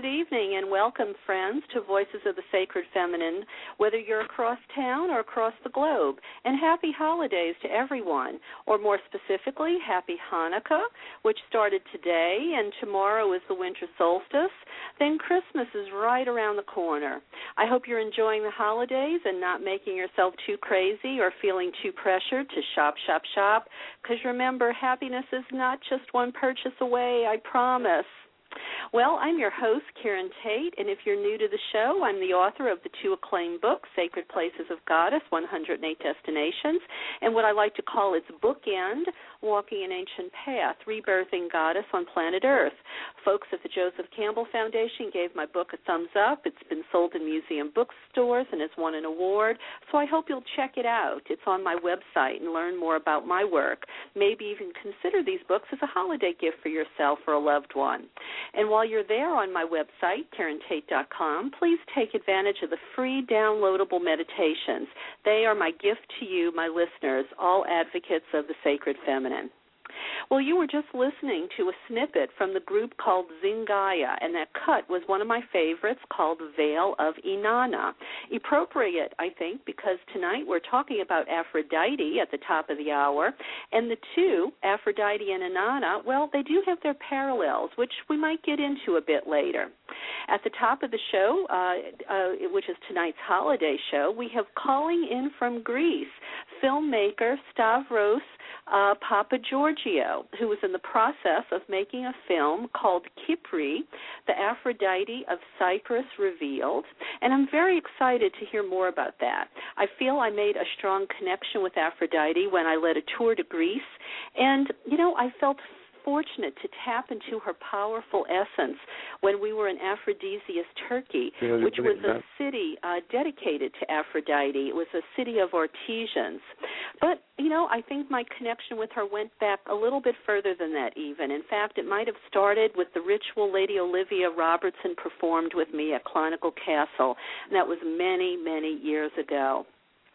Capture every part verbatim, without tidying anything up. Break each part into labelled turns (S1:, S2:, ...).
S1: Good evening and welcome, friends, to Voices of the Sacred Feminine, whether you're across town or across the globe. And happy holidays to everyone, or more specifically, happy Hanukkah, which started today, and tomorrow is the winter solstice. Then Christmas is right around the corner. I hope you're enjoying the holidays and not making yourself too crazy or feeling too pressured to shop, shop, shop, because remember, happiness is not just one purchase away, I promise. Well, I'm your host, Karen Tate, and if you're new to the show, I'm the author of the two acclaimed books, Sacred Places of Goddess, one hundred eight Destinations, and what I like to call its bookend, Walking an Ancient Path, Rebirthing Goddess on Planet Earth. Folks at the Joseph Campbell Foundation gave my book a thumbs up. It's been sold in museum bookstores and has won an award, so I hope you'll check it out. It's on my website and learn more about my work. Maybe even consider these books as a holiday gift for yourself or a loved one. And while you're there on my website, Karen Tate dot com, please take advantage of the free downloadable meditations. They are my gift to you, my listeners, all advocates of the sacred feminine. Well, you were just listening to a snippet from the group called Zingaya, and that cut was one of my favorites called Veil of Inanna. Appropriate, I think, because tonight we're talking about Aphrodite at the top of the hour, and the two, Aphrodite and Inanna, well, they do have their parallels, which we might get into a bit later. At the top of the show, uh, uh, which is tonight's holiday show, we have calling in from Greece, filmmaker Stavros Uh, Papa Georgiou, who was in the process of making a film called Kypri, the Aphrodite of Cyprus Revealed, and I'm very excited to hear more about that. I feel I made a strong connection with Aphrodite when I led a tour to Greece, and, you know, I felt fortunate to tap into her powerful essence when we were in Aphrodisias, Turkey, which was a city uh, dedicated to Aphrodite. It was a city of artisans. But, you know, I think my connection with her went back a little bit further than that even. In fact, it might have started with the ritual Lady Olivia Robertson performed with me at Clonical Castle, and that was many, many years ago.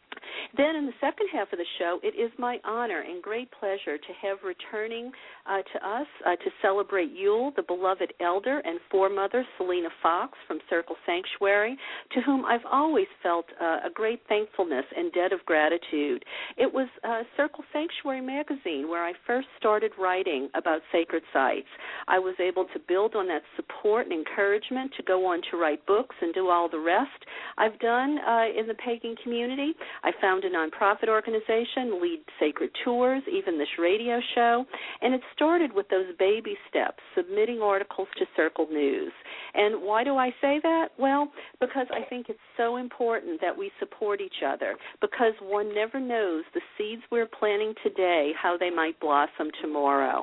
S1: Then in the second half of the show, it is my honor and great pleasure to have returning uh, to us uh, to celebrate Yule, the beloved elder and foremother, Selena Fox from Circle Sanctuary, to whom I've always felt uh, a great thankfulness and debt of gratitude. It was uh, Circle Sanctuary magazine where I first started writing about sacred sites. I was able to build on that support and encouragement to go on to write books and do all the rest I've done uh, in the pagan community. I found a nonprofit organization, lead sacred tours, even this radio show, and it started with those baby steps, submitting articles to Circle News. And why do I say that? Well, because I think it's so important that we support each other, because one never knows the seeds we're planting today, how they might blossom tomorrow.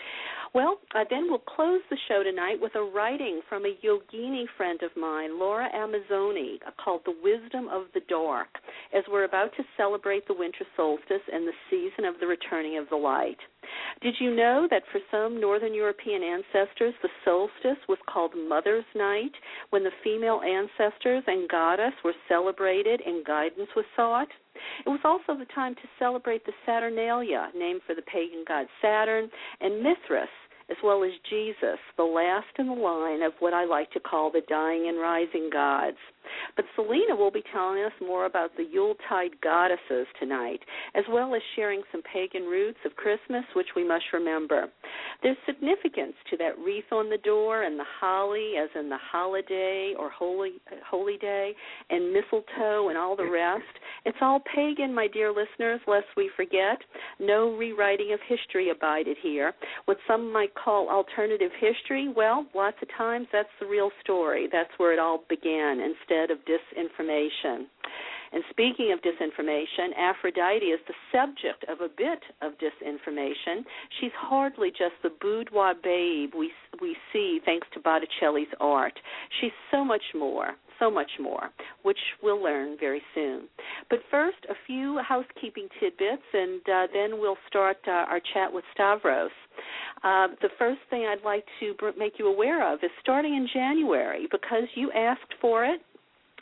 S1: Well, uh, then we'll close the show tonight with a writing from a yogini friend of mine, Laura Amazzoni, uh, called The Wisdom of the Dark, as we're about to celebrate the winter solstice and the season of the returning of the light. Did you know that for some Northern European ancestors, the solstice was called Mother's Night, when the female ancestors and goddess were celebrated and guidance was sought? It was also the time to celebrate the Saturnalia, named for the pagan god Saturn, and Mithras, as well as Jesus, the last in the line of what I like to call the dying and rising gods. But Selena will be telling us more about the Yuletide goddesses tonight, as well as sharing some pagan roots of Christmas, which we must remember. There's significance to that wreath on the door and the holly, as in the holiday or holy, holy day, and mistletoe and all the rest. It's all pagan, my dear listeners, lest we forget. No rewriting of history abided here. What some might call alternative history, well, lots of times that's the real story. That's where it all began, instead of disinformation. And speaking of disinformation, Aphrodite is the subject of a bit of disinformation. She's hardly just the boudoir babe we we see thanks to Botticelli's art. She's so much more, so much more, which we'll learn very soon. But first, a few housekeeping tidbits, and uh, then we'll start uh, our chat with Stavros. Uh, the first thing I'd like to make you aware of is starting in January, because you asked for it,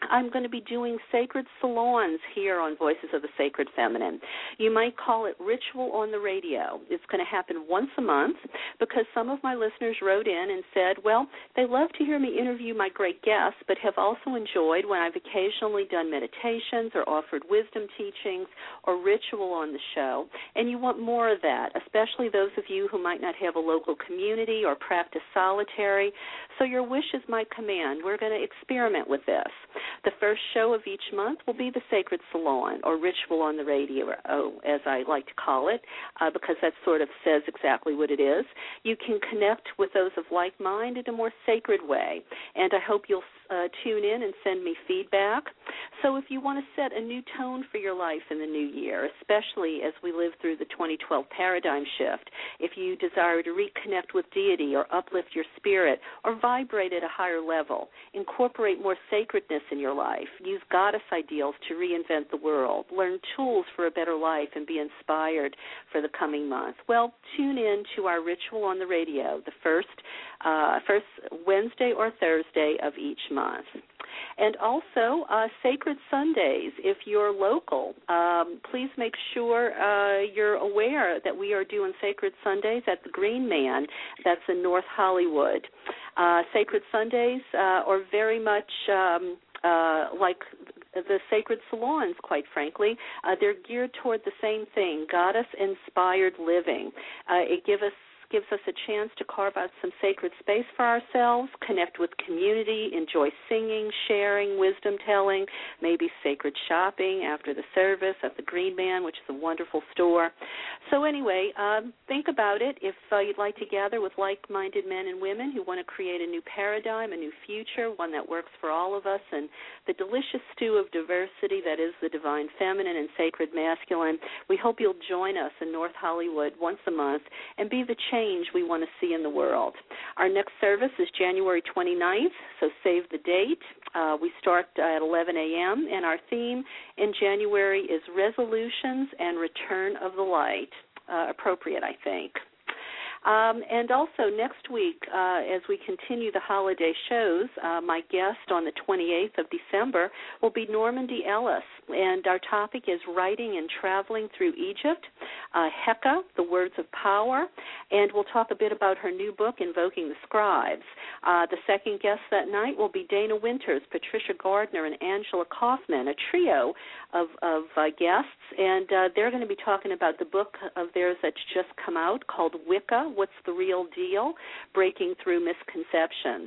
S1: I'm going to be doing sacred salons here on Voices of the Sacred Feminine. You might call it Ritual on the Radio. It's going to happen once a month because some of my listeners wrote in and said, well, they love to hear me interview my great guests, but have also enjoyed when I've occasionally done meditations or offered wisdom teachings or ritual on the show, and you want more of that, especially those of you who might not have a local community or practice solitary. So your wish is my command. We're going to experiment with this. The first show of each month will be the Sacred Salon, or Ritual on the Radio, as I like to call it, uh, because that sort of says exactly what it is. You can connect with those of like mind in a more sacred way, and I hope you'll uh, tune in and send me feedback. So if you want to set a new tone for your life in the new year, especially as we live through the twenty twelve paradigm shift, if you desire to reconnect with deity or uplift your spirit or vibrate at a higher level, incorporate more sacredness in your life, use goddess ideals to reinvent the world, learn tools for a better life, and be inspired for the coming month, well, tune in to our Ritual on the Radio the first, uh, first Wednesday or Thursday of each month. And also, uh, Sacred Sundays, if you're local, um, please make sure uh, you're aware that we are doing Sacred Sundays at the Green Man. That's in North Hollywood. Uh, Sacred Sundays uh, are very much um, uh, like the sacred salons, quite frankly. Uh, they're geared toward the same thing, goddess-inspired living. Uh, it gives us gives us a chance to carve out some sacred space for ourselves, connect with community, enjoy singing, sharing, wisdom telling, maybe sacred shopping after the service at the Green Man, which is a wonderful store. So anyway, um, think about it. If uh, you'd like to gather with like-minded men and women who want to create a new paradigm, a new future, one that works for all of us, and the delicious stew of diversity that is the divine feminine and sacred masculine, we hope you'll join us in North Hollywood once a month and be the change we want to see in the world. Our next service is January twenty-ninth, so save the date. Uh, we start at eleven a.m., and our theme in January is Resolutions and Return of the Light. Uh, appropriate, I think. Um, and also next week, uh, as we continue the holiday shows, uh, my guest on the twenty-eighth of December will be Normandy Ellis, and our topic is Writing and Traveling Through Egypt, uh, Heka, the Words of Power, and we'll talk a bit about her new book, Invoking the Scribes. Uh, the second guest that night will be Dana Winters, Patricia Gardner, and Angela Kaufman, a trio of, of uh, guests, and uh, they're going to be talking about the book of theirs that's just come out called Wicca, What's the Real Deal? Breaking Through Misconceptions.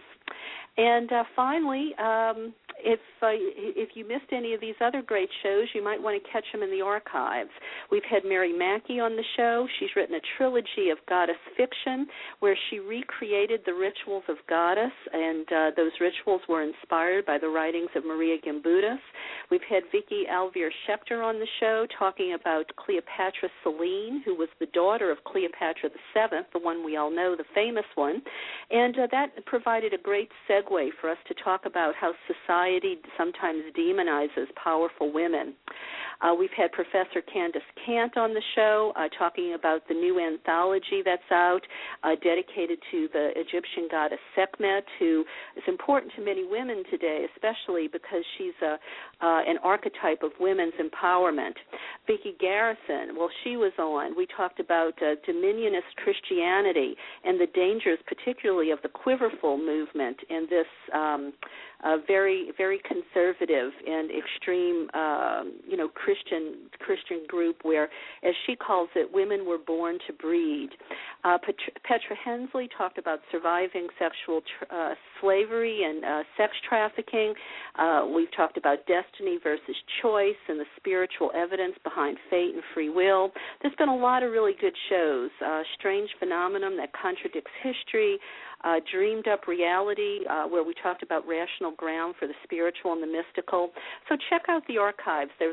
S1: And uh, finally, um, if uh, if you missed any of these other great shows, you might want to catch them in the archives. We've had Mary Mackey on the show. She's written a trilogy of goddess fiction where she recreated the rituals of goddess, and uh, those rituals were inspired by the writings of Maria Gimbutas. We've had Vicki Alvier Schechter on the show talking about Cleopatra Selene, who was the daughter of Cleopatra the Seventh, the one we all know, the famous one. And uh, that provided a great segue for us to talk about how society sometimes demonizes powerful women. Uh, we've had Professor Candace Kant on the show uh, talking about the new anthology that's out uh, dedicated to the Egyptian goddess Sekhmet, who is important to many women today, especially because she's a, uh, an archetype of women's empowerment. Vicki Garrison, well, she was on. We talked about uh, dominionist Christianity and the dangers, particularly of the Quiverful movement in this um, uh, very, very conservative and extreme, uh, you know, Christian Christian group where, as she calls it, women were born to breed. Uh, Pet- Petra Hensley talked about surviving sexual tr- uh, slavery and uh, sex trafficking. Uh, we've talked about destiny versus choice and the spiritual evidence behind fate and free will. There's been a lot of really good shows. Uh, Strange Phenomenon that contradicts history. Uh, Dreamed Up Reality, uh, where we talked about rational ground for the spiritual and the mystical. So check out the archives. There's lots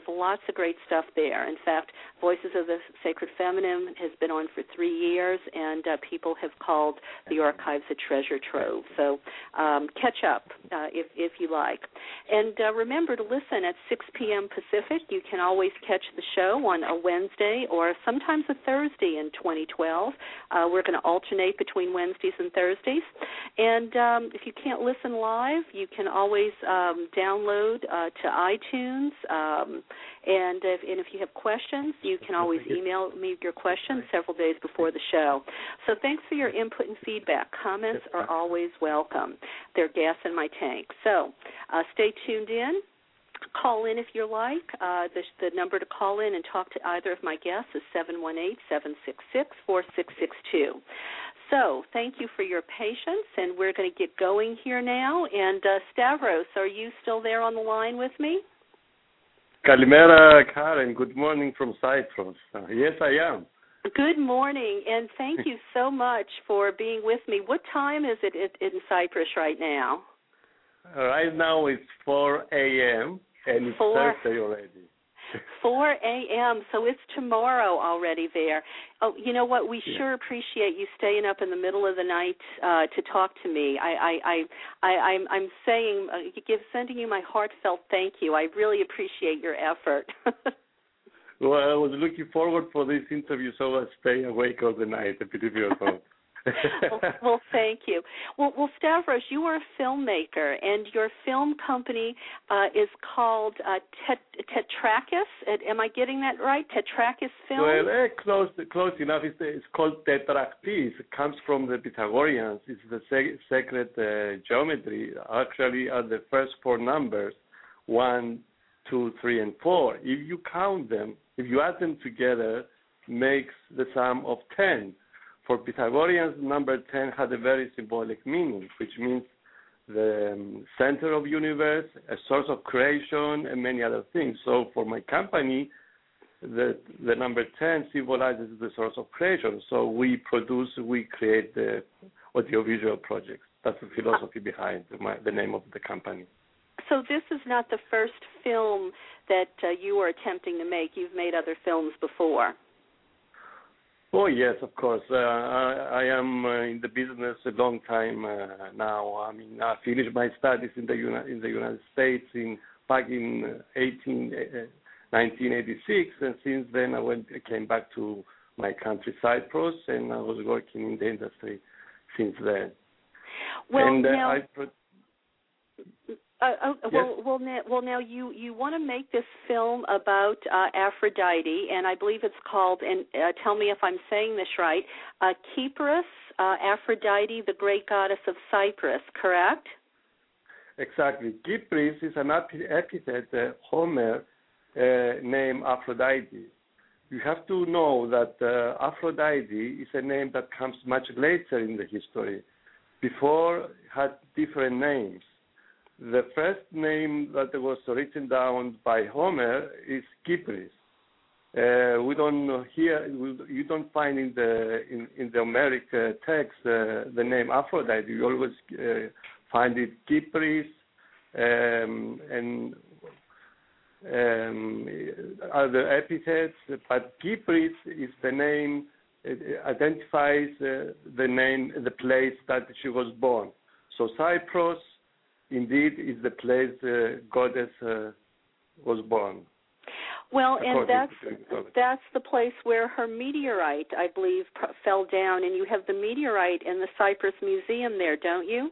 S1: of great stuff there. In fact, Voices of the Sacred Feminine has been on for three years, and uh, people have called the archives a treasure trove. So um, catch up uh, if, if you like. And uh, remember to listen at six p.m. Pacific. You can always catch the show on a Wednesday or sometimes a Thursday in twenty twelve. Uh, we're going to alternate between Wednesdays and Thursdays. And um, if you can't listen live, you can always um, download uh, to iTunes. Um, and, if, and if you have questions, you can always email me your questions several days before the show. So thanks for your input and feedback. Comments are always welcome. They're gas in my tank. So uh, stay tuned in. Call in if you like. Uh, the, the number to call in and talk to either of my guests is seven one eight, seven six six, four six six two. So thank you for your patience, and we're going to get going here now. And uh, Stavros, are you still there on the line with me?
S2: Kalimera, Karen. Good morning from Cyprus. Uh, yes, I am.
S1: Good morning, and thank you so much for being with me. What time is it in Cyprus right now?
S2: Right now it's four a.m. and it's
S1: four,
S2: Thursday already.
S1: four a.m., so it's tomorrow already there. Oh, you know what? We yeah. sure appreciate you staying up in the middle of the night uh, to talk to me. I, I, I, I, I'm, I'm saying, uh, give, sending you my heartfelt thank you. I really appreciate your effort.
S2: Well, I was looking forward for this interview, so I stay awake all the night, believe it or not.
S1: well, well, thank you. Well, well, Stavros, you are a filmmaker, and your film company uh, is called uh, Tet- Tetrakis. Am I getting that right? Tetrakis Film?
S2: Well, eh, close, close enough. It's, it's called Tetraktis. It comes from the Pythagoreans. It's the sec- sacred uh, geometry. Actually, are the first four numbers, one, two, three, and four. If you count them, if you add them together, makes the sum of ten. For Pythagoreans, number ten had a very symbolic meaning, which means the um, center of universe, a source of creation, and many other things. So for my company, the the number ten symbolizes the source of creation. So we produce, we create the audiovisual projects. That's the philosophy behind my, the name of the company.
S1: So this is not the first film that uh, you are attempting to make. You've made other films before.
S2: Oh, yes, of course. Uh, I, I am uh, in the business a long time uh, now. I mean, I finished my studies in the Uni- in the United States in back in nineteen eighty-six, and since then I went, I came back to my country, Cyprus, and I was working in the industry since then.
S1: Well,
S2: and, uh,
S1: now,
S2: I pro-
S1: Uh, uh,
S2: yes.
S1: well, well, now, well, now you, you want to make this film about uh, Aphrodite, and I believe it's called, and uh, tell me if I'm saying this right, uh, Kypris, uh, Aphrodite, the great goddess of Cyprus, correct?
S2: Exactly. Kypris is an epithet uh, Homer uh, named Aphrodite. You have to know that uh, Aphrodite is a name that comes much later in the history. Before, it had different names. The first name that was written down by Homer is Kypris. Uh, we don't hear, we, you don't find in the in, in the Homeric uh, text uh, the name Aphrodite. You always uh, find it Kypris, um, and um, other epithets. But Kypris is the name. It identifies uh, the name, the place that she was born. So Cyprus, indeed, is the place uh, goddess uh, was born.
S1: Well, and that's that's the place where her meteorite, I believe, fell down, and you have the meteorite in the Cyprus Museum there, don't you?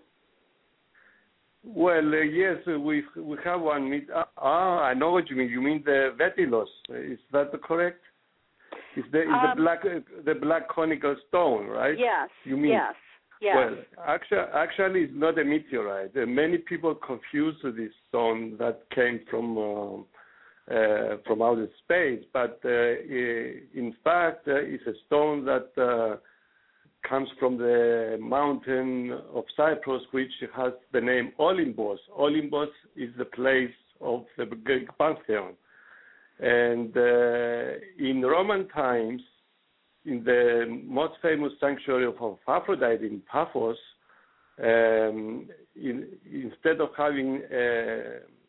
S2: Well, uh, yes, uh, we we have one. Meet- ah, I know what you mean. You mean the Vetilos? Is that correct? Is the is um, the black uh, the black conical stone, right?
S1: Yes.
S2: You mean?
S1: Yes. Yes.
S2: Well, actually, actually, it's not a meteorite. Uh, many people confuse this stone that came from uh, uh, from outer space, but uh, in fact, uh, it's a stone that uh, comes from the mountain of Cyprus, which has the name Olympos. Olympos is the place of the Greek pantheon, and uh, in Roman times, in the most famous sanctuary of, of Aphrodite in Paphos, um, in, instead of having a,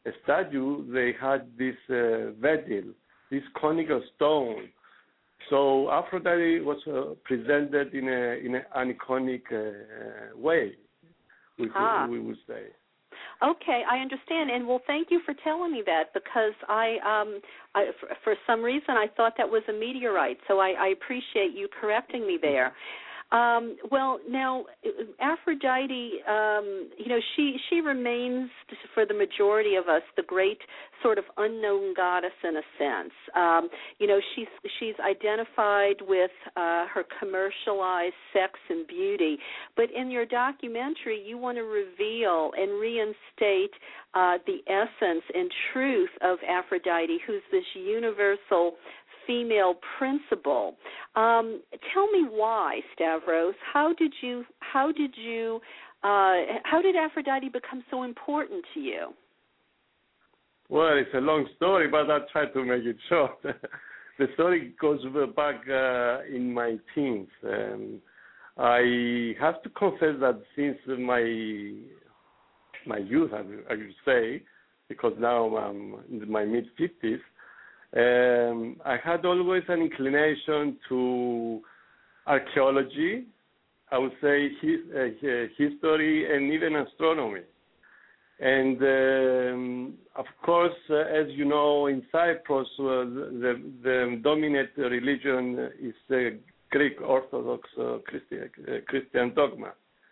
S2: statue, they had this uh, vedil, this conical stone. So Aphrodite was uh, presented in a in an iconic uh, way, we,
S1: ah.
S2: we would say.
S1: Okay, I understand, and well, thank you for telling me that because I, um, I for, for some reason, I thought that was a meteorite. So I, I appreciate you correcting me there. Um, well, now Aphrodite, um, you know, she she remains for the majority of us the great sort of unknown goddess in a sense. Um, you know, she's she's identified with uh, her commercialized sex and beauty, but in your documentary, you want to reveal and reinstate uh, the essence and truth of Aphrodite, who's this universal female principle. Um, tell me why, Stavros. How did you? How did you? Uh, how did Aphrodite become so important to you?
S2: Well, it's a long story, but I'll try to make it short. The story goes back uh, in my teens. Um, I have to confess that since my my youth, I would say, because now I'm in my mid fifties. Um, I had always an inclination to archaeology, I would say his, uh, history, and even astronomy. And um, of course, uh, as you know, in Cyprus, uh, the, the dominant religion is the Greek Orthodox uh, Christian, uh, Christian dogma.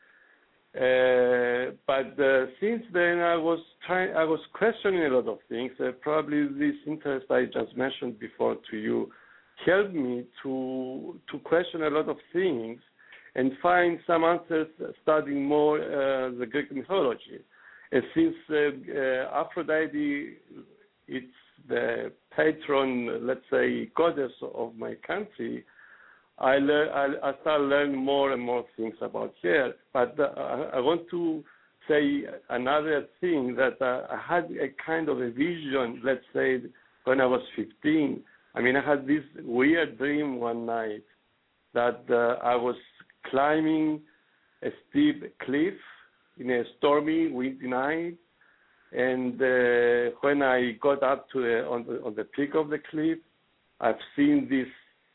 S2: Uh, but uh, since then, I was trying, I was questioning a lot of things. Uh, probably this interest I just mentioned before to you helped me to to question a lot of things and find some answers studying more uh, the Greek mythology. And since uh, uh, Aphrodite, it's the patron, let's say, goddess of my country, I, learn, I, I start learning more and more things about her. But uh, I want to say another thing, that uh, I had a kind of a vision, let's say, when I was fifteen. I mean, I had this weird dream one night that uh, I was climbing a steep cliff in a stormy, windy night. And uh, when I got up to the, on, the, on the peak of the cliff, I've seen this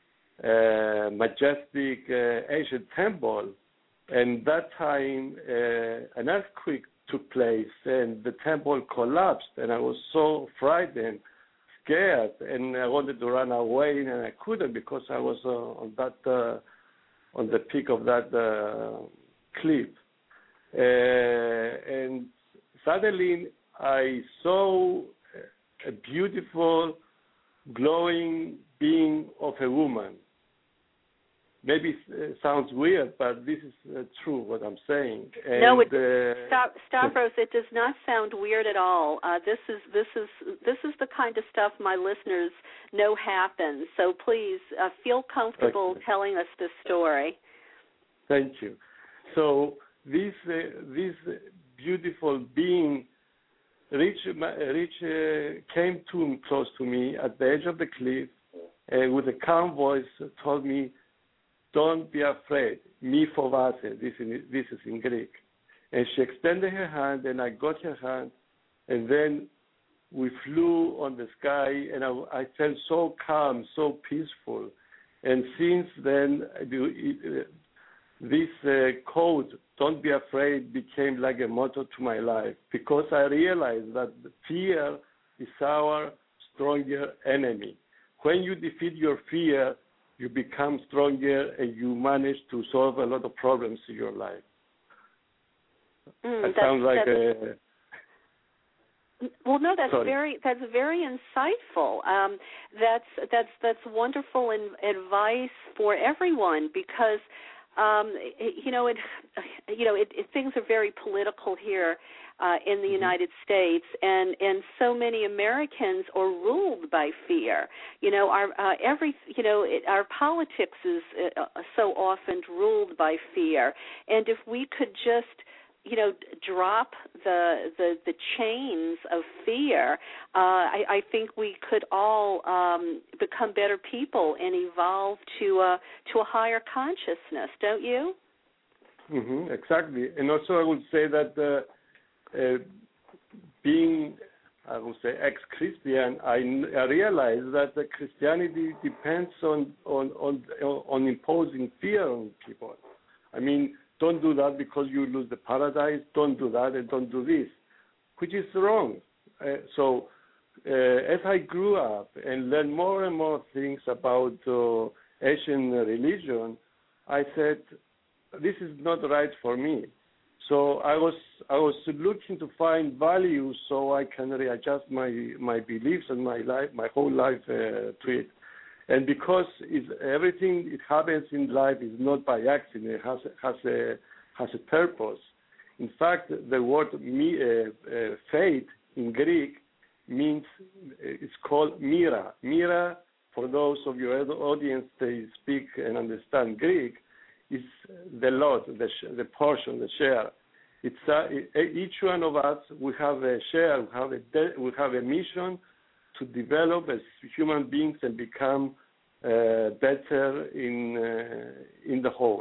S2: Uh, majestic uh, ancient temple, and that time uh, an earthquake took place and the temple collapsed, and I was so frightened, scared, and I wanted to run away and I couldn't because I was uh, on that uh, on the peak of that uh, cliff, uh, and suddenly I saw a beautiful, glowing being of a woman. Maybe it sounds weird, but this is uh, true what I'm saying. And,
S1: no, it,
S2: uh,
S1: stop, Stavros. It does not sound weird at all. Uh, this is this is this is the kind of stuff my listeners know happens. So please uh, feel comfortable okay. telling us this story.
S2: Thank you. So this uh, this beautiful being reach reach uh, came too close to me at the edge of the cliff, uh, with a calm voice told me, "Don't be afraid. Mi fovase." This is this is in Greek. And she extended her hand, and I got her hand, and then we flew on the sky, and I, I felt so calm, so peaceful. And since then, this uh, code, "Don't be afraid," became like a motto to my life, because I realized that fear is our stronger enemy. When you defeat your fear, you become stronger and you manage to solve a lot of problems in your life.
S1: Mm,
S2: that sounds like a...
S1: Well, no, that's
S2: Sorry.
S1: very that's very insightful. Um, that's that's that's wonderful in, advice for everyone, because um, it, you know it you know it, it, things are very political here uh, in the mm-hmm. United States, and, and so many Americans are ruled by fear. You know, our uh, every you know it, our politics is uh, so often ruled by fear, and if we could just you know, drop the the, the chains of fear, uh, I, I think we could all um, become better people and evolve to a to a higher consciousness, don't you?
S2: Mm-hmm, exactly. And also I would say that uh, uh, being I would say, ex-Christian, I, I realized that the Christianity depends on, on, on, on imposing fear on people. I mean, don't do that because you lose the paradise. Don't do that and don't do this, which is wrong. Uh, so uh, as I grew up and learned more and more things about uh, Asian religion, I said, this is not right for me. So I was I was looking to find values so I can readjust my, my beliefs and my life, my whole life uh, to it. And because it's, everything it happens in life is not by accident, it has has a has a purpose. In fact, the word me, uh, uh, fate in Greek means it's called mira. Mira, for those of your audience they speak and understand Greek, is the lot, the the portion, the share. It's uh, each one of us we have a share, we have a de- we have a mission to develop as human beings and become uh, better in uh, in the whole.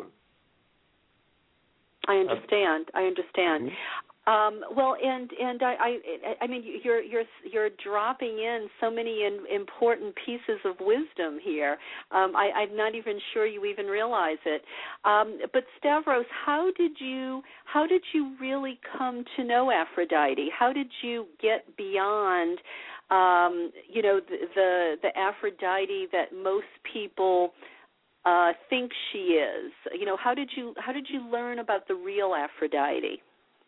S1: I understand. I understand.
S2: Mm-hmm.
S1: Um, well, and and I, I I mean you're you're you're dropping in so many in, important pieces of wisdom here. Um, I, I'm not even sure you even realize it. Um, but Stavros, how did you how did you really come to know Aphrodite? How did you get beyond um, you know the, the the Aphrodite that most people uh, think she is? You know, how did you how did you learn about the real Aphrodite?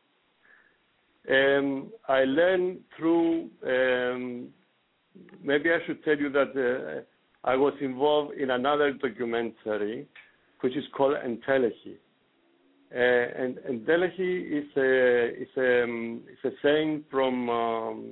S2: Um, I learned through, um, maybe I should tell you that uh, I was involved in another documentary, which is called Entelechi. Uh, and Entelechi is a, is a, um, is a saying from um,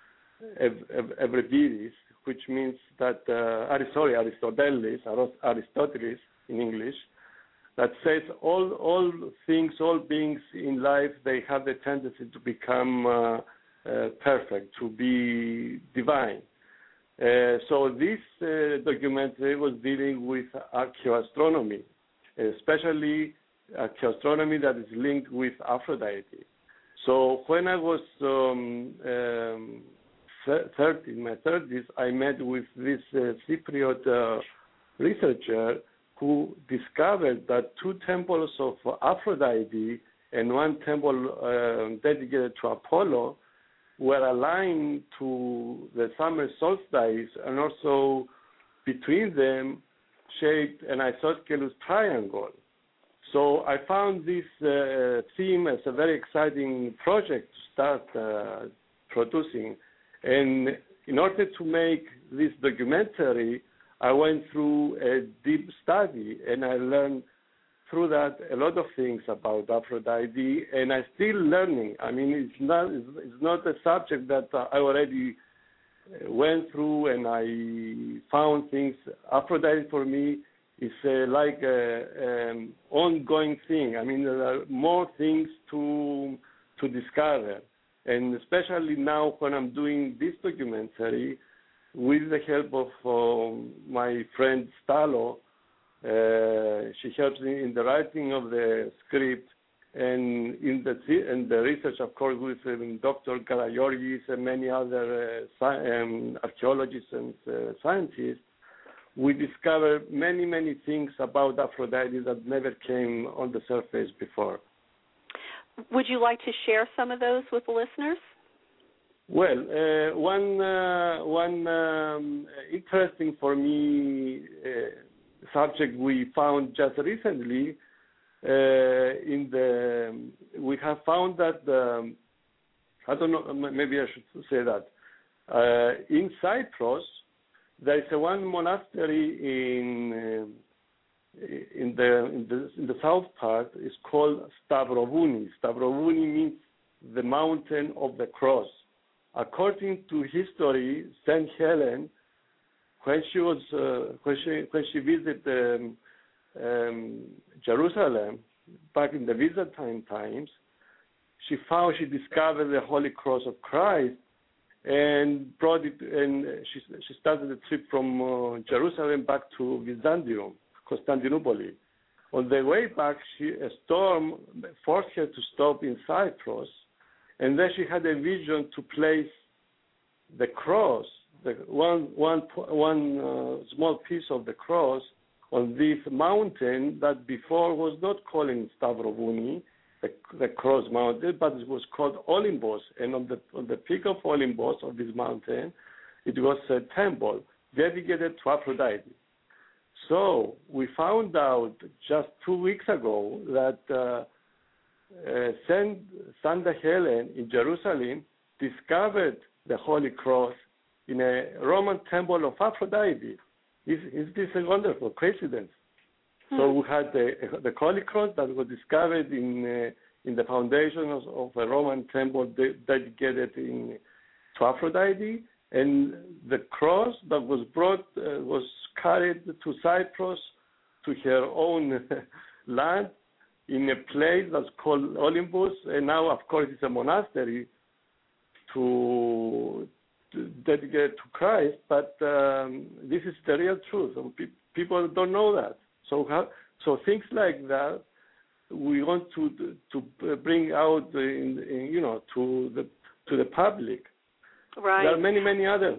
S2: Euripides, which means that, uh, sorry, Aristoteles, Aristoteles in English, that says all all things, all beings in life, they have the tendency to become uh, uh, perfect, to be divine. Uh, so this uh, documentary was dealing with archaeoastronomy, especially archaeoastronomy that is linked with Aphrodite. So when I was um, um, thirty, in my thirties, I met with this uh, Cypriot uh, researcher who discovered that two temples of Aphrodite and one temple uh, dedicated to Apollo were aligned to the summer solstice, and also between them shaped an isosceles triangle. So I found this uh, theme as a very exciting project to start uh, producing. And in order to make this documentary, I went through a deep study, and I learned through that a lot of things about Aphrodite, and I'm still learning. I mean, it's not it's not a subject that I already went through and I found things. Aphrodite for me is uh, like an um, ongoing thing. I mean, there are more things to to discover, and especially now when I'm doing this documentary, with the help of uh, my friend Stalo, uh, she helps me in the writing of the script and in the in the research, of course, with um, Doctor Karagiorgis and many other uh, sci- um, archaeologists and uh, scientists. We discover many, many things about Aphrodite that never came on the surface before.
S1: Would you like to share some of those with the listeners?
S2: Well, uh, one uh, one um, interesting for me uh, subject we found just recently uh, in the we have found that the, I don't know, maybe I should say that uh, in Cyprus there is a one monastery in uh, in the in the in the south part. It's called Stavrovouni. Stavrovouni means the mountain of the cross. According to history, Saint Helen, when she was uh, when she when she visited um, um, Jerusalem back in the Byzantine times, she found she discovered the Holy Cross of Christ and brought it, and she she started the trip from uh, Jerusalem back to Byzantium, Constantinople. On the way back, she, a storm forced her to stop in Cyprus. And then she had a vision to place the cross, the one, one, one uh, small piece of the cross on this mountain that before was not called Stavrovouni, the, the cross mountain, but it was called Olympos. And on the on the peak of Olympos, of this mountain, it was a temple dedicated to Aphrodite. So we found out just two weeks ago that uh, uh, Saint Santa Helen in Jerusalem discovered the Holy Cross in a Roman temple of Aphrodite. Is, is this a wonderful coincidence? Hmm. So we had the, the Holy Cross that was discovered in uh, in the foundation of, of a Roman temple de- dedicated in, to Aphrodite, and the cross that was brought uh, was carried to Cyprus, to her own land, in a place that's called Olympus, and now, of course, it's a monastery to, to dedicate to Christ. But um, this is the real truth. So pe- people don't know that. So, how, so things like that we want to to bring out, in, in, you know, to the to the public.
S1: Right.
S2: There are many, many other.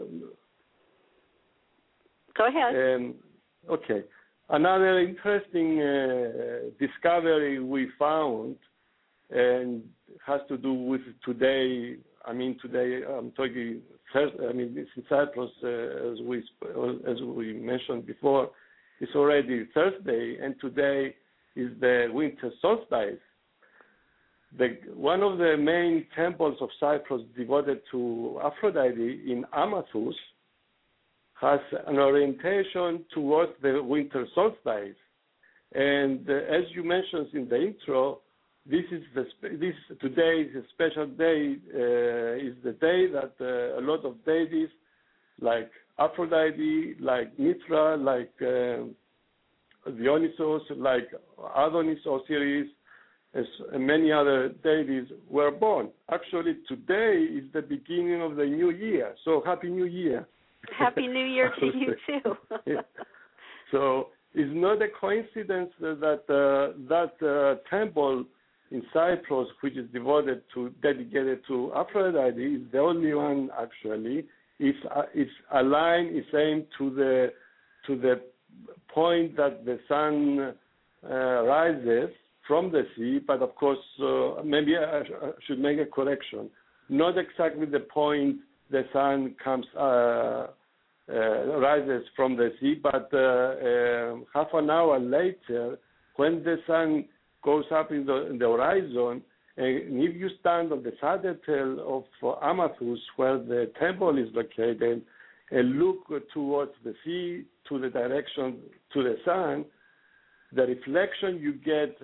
S1: Go ahead.
S2: Um, okay. Another interesting uh, discovery we found, and has to do with today. I mean, today I'm talking. I mean, it's in Cyprus, uh, as we as we mentioned before. It's already Thursday, and today is the winter solstice. The, one of the main temples of Cyprus devoted to Aphrodite in Amathus has an orientation towards the winter solstice. And uh, as you mentioned in the intro, this is the this today is a special day. Uh, is the day that uh, a lot of deities like Aphrodite, like Mithra, like uh, Dionysos, like Adonis, Osiris, as many other deities were born. Actually, today is the beginning of the new year. So happy New Year.
S1: Happy New Year to you too.
S2: Yeah. So it's not a coincidence that uh, that uh, temple in Cyprus, which is devoted to, dedicated to Aphrodite, is the only one actually. It's uh, it's aligned, it's aimed to the to the point that the sun uh, rises from the sea, but of course, uh, maybe I, sh- I should make a correction. Not exactly the point the sun comes uh, uh, rises from the sea, but uh, uh, half an hour later, when the sun goes up in the, in the horizon, and if you stand on the southern tail of uh, Amathus, where the temple is located, and look towards the sea, to the direction to the sun, the reflection you get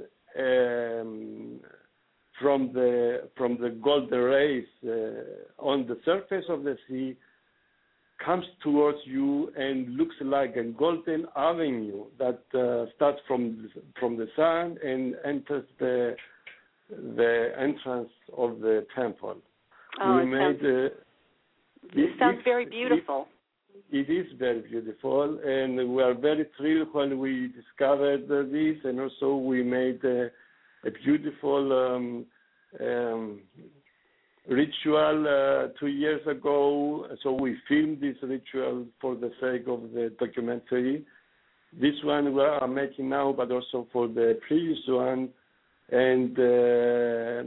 S2: um, from the from the golden rays uh, on the surface of the sea comes towards you and looks like a golden avenue that uh, starts from from the sun and enters the the entrance of the temple.
S1: Oh,
S2: we
S1: it
S2: made.
S1: Sounds,
S2: uh,
S1: it sounds
S2: it,
S1: very beautiful.
S2: It, it is very beautiful, and we are very thrilled when we discovered uh, this, and also we made uh, a beautiful um, um, ritual uh, two years ago. So we filmed this ritual for the sake of the documentary. This one we are making now, but also for the previous one, and uh,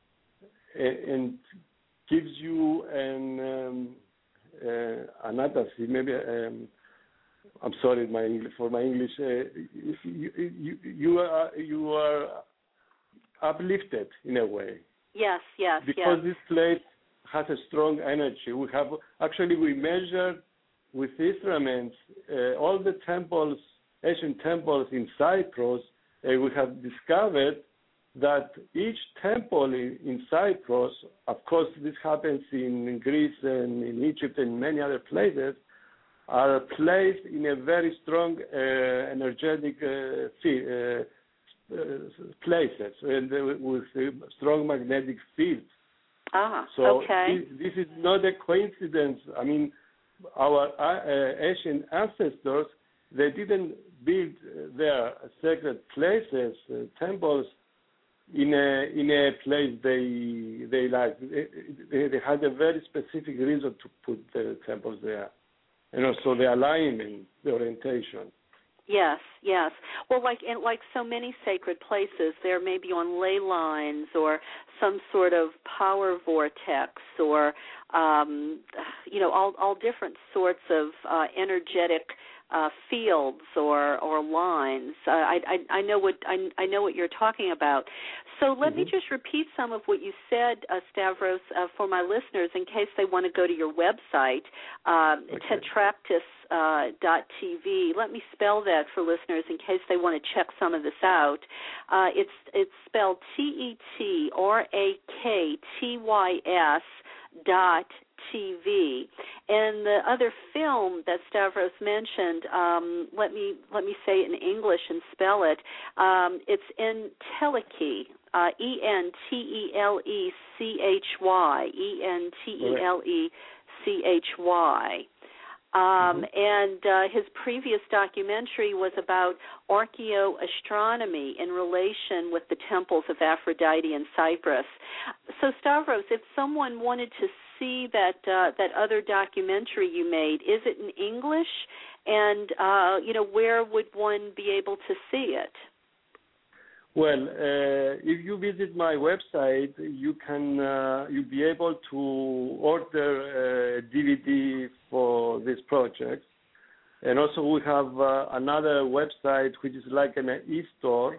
S2: and gives you an um, uh, another maybe. Um, I'm sorry, my English, for my English. Uh, you, you you are you are uplifted in a way.
S1: Yes, yes,
S2: because
S1: yes.
S2: this place has a strong energy. We have actually we measured with instruments uh, all the temples, ancient temples in Cyprus, and we have discovered that each temple in, in Cyprus, of course this happens in Greece and in Egypt and many other places, are placed in a very strong uh, energetic uh, field, uh, uh, places and uh, with uh, strong magnetic fields.
S1: Ah,
S2: so
S1: okay.
S2: This, this is not a coincidence. I mean, our uh, ancient ancestors, they didn't build their sacred places, uh, temples, in a in a place they they like. They, they had a very specific reason to put the temples there, and also the alignment, the orientation.
S1: Yes, yes. Well, like in, like so many sacred places, there may be on ley lines or some sort of power vortex, or um, you know, all all different sorts of uh, energetic uh, fields or or lines. Uh, I, I I know what I, I know what you're talking about. So let mm-hmm. me just repeat some of what you said, uh, Stavros, uh, for my listeners, in case they want to go to your website, uh, okay. tetractys dot t v. Let me spell that for listeners in case they want to check some of this out. Uh, it's it's spelled T E T R A K T Y S dot T V. And the other film that Stavros mentioned, um, let me let me say it in English and spell it. Um, it's Entelechy, uh, E N T E L E C H Y, E N T E L E C H Y. Um, mm-hmm. And uh, his previous documentary was about archaeoastronomy in relation with the temples of Aphrodite in Cyprus. So, Stavros, if someone wanted to see that uh, that other documentary you made, is it in English? And uh, you know, where would one be able to see it?
S2: Well, uh, if you visit my website, you can uh, you'll be able to order a D V D for this project, and also we have uh, another website which is like an e-store,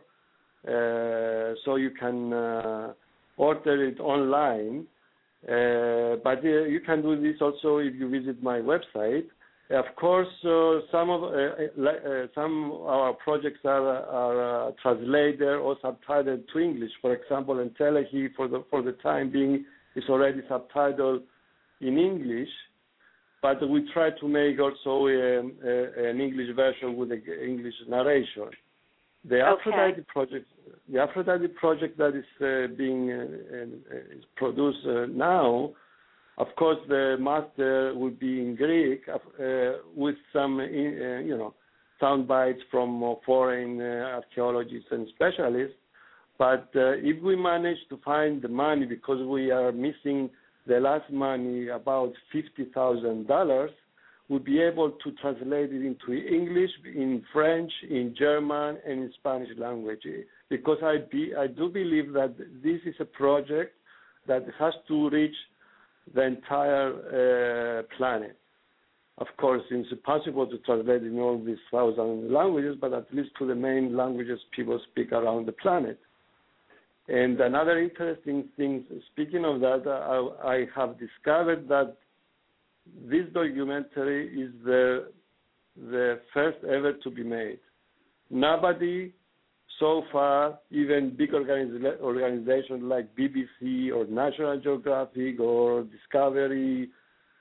S2: uh, so you can uh, order it online. Uh, but uh, you can do this also if you visit my website. Of course, uh, some of uh, uh, some of our projects are are uh, translated or subtitled to English. For example, Entelechy, for the for the time being, is already subtitled in English, but we try to make also a, a, an English version with an English narration. The Aphrodite
S1: okay.
S2: project, the Aphrodite project that is uh, being uh, uh, is produced uh, now. Of course, the master will be in Greek uh, with some, uh, you know, sound bites from uh, foreign uh, archaeologists and specialists. But uh, if we manage to find the money, because we are missing the last money, about fifty thousand dollars, we'll be able to translate it into English, in French, in German, and in Spanish language. Because I, be, I do believe that this is a project that has to reach the entire uh, planet. Of course, it's impossible to translate in all these thousand languages, but at least to the main languages people speak around the planet. And another interesting thing, speaking of that, I, I have discovered that this documentary is the the first ever to be made. Nobody so far, even big organiz- organizations like B B C or National Geographic or Discovery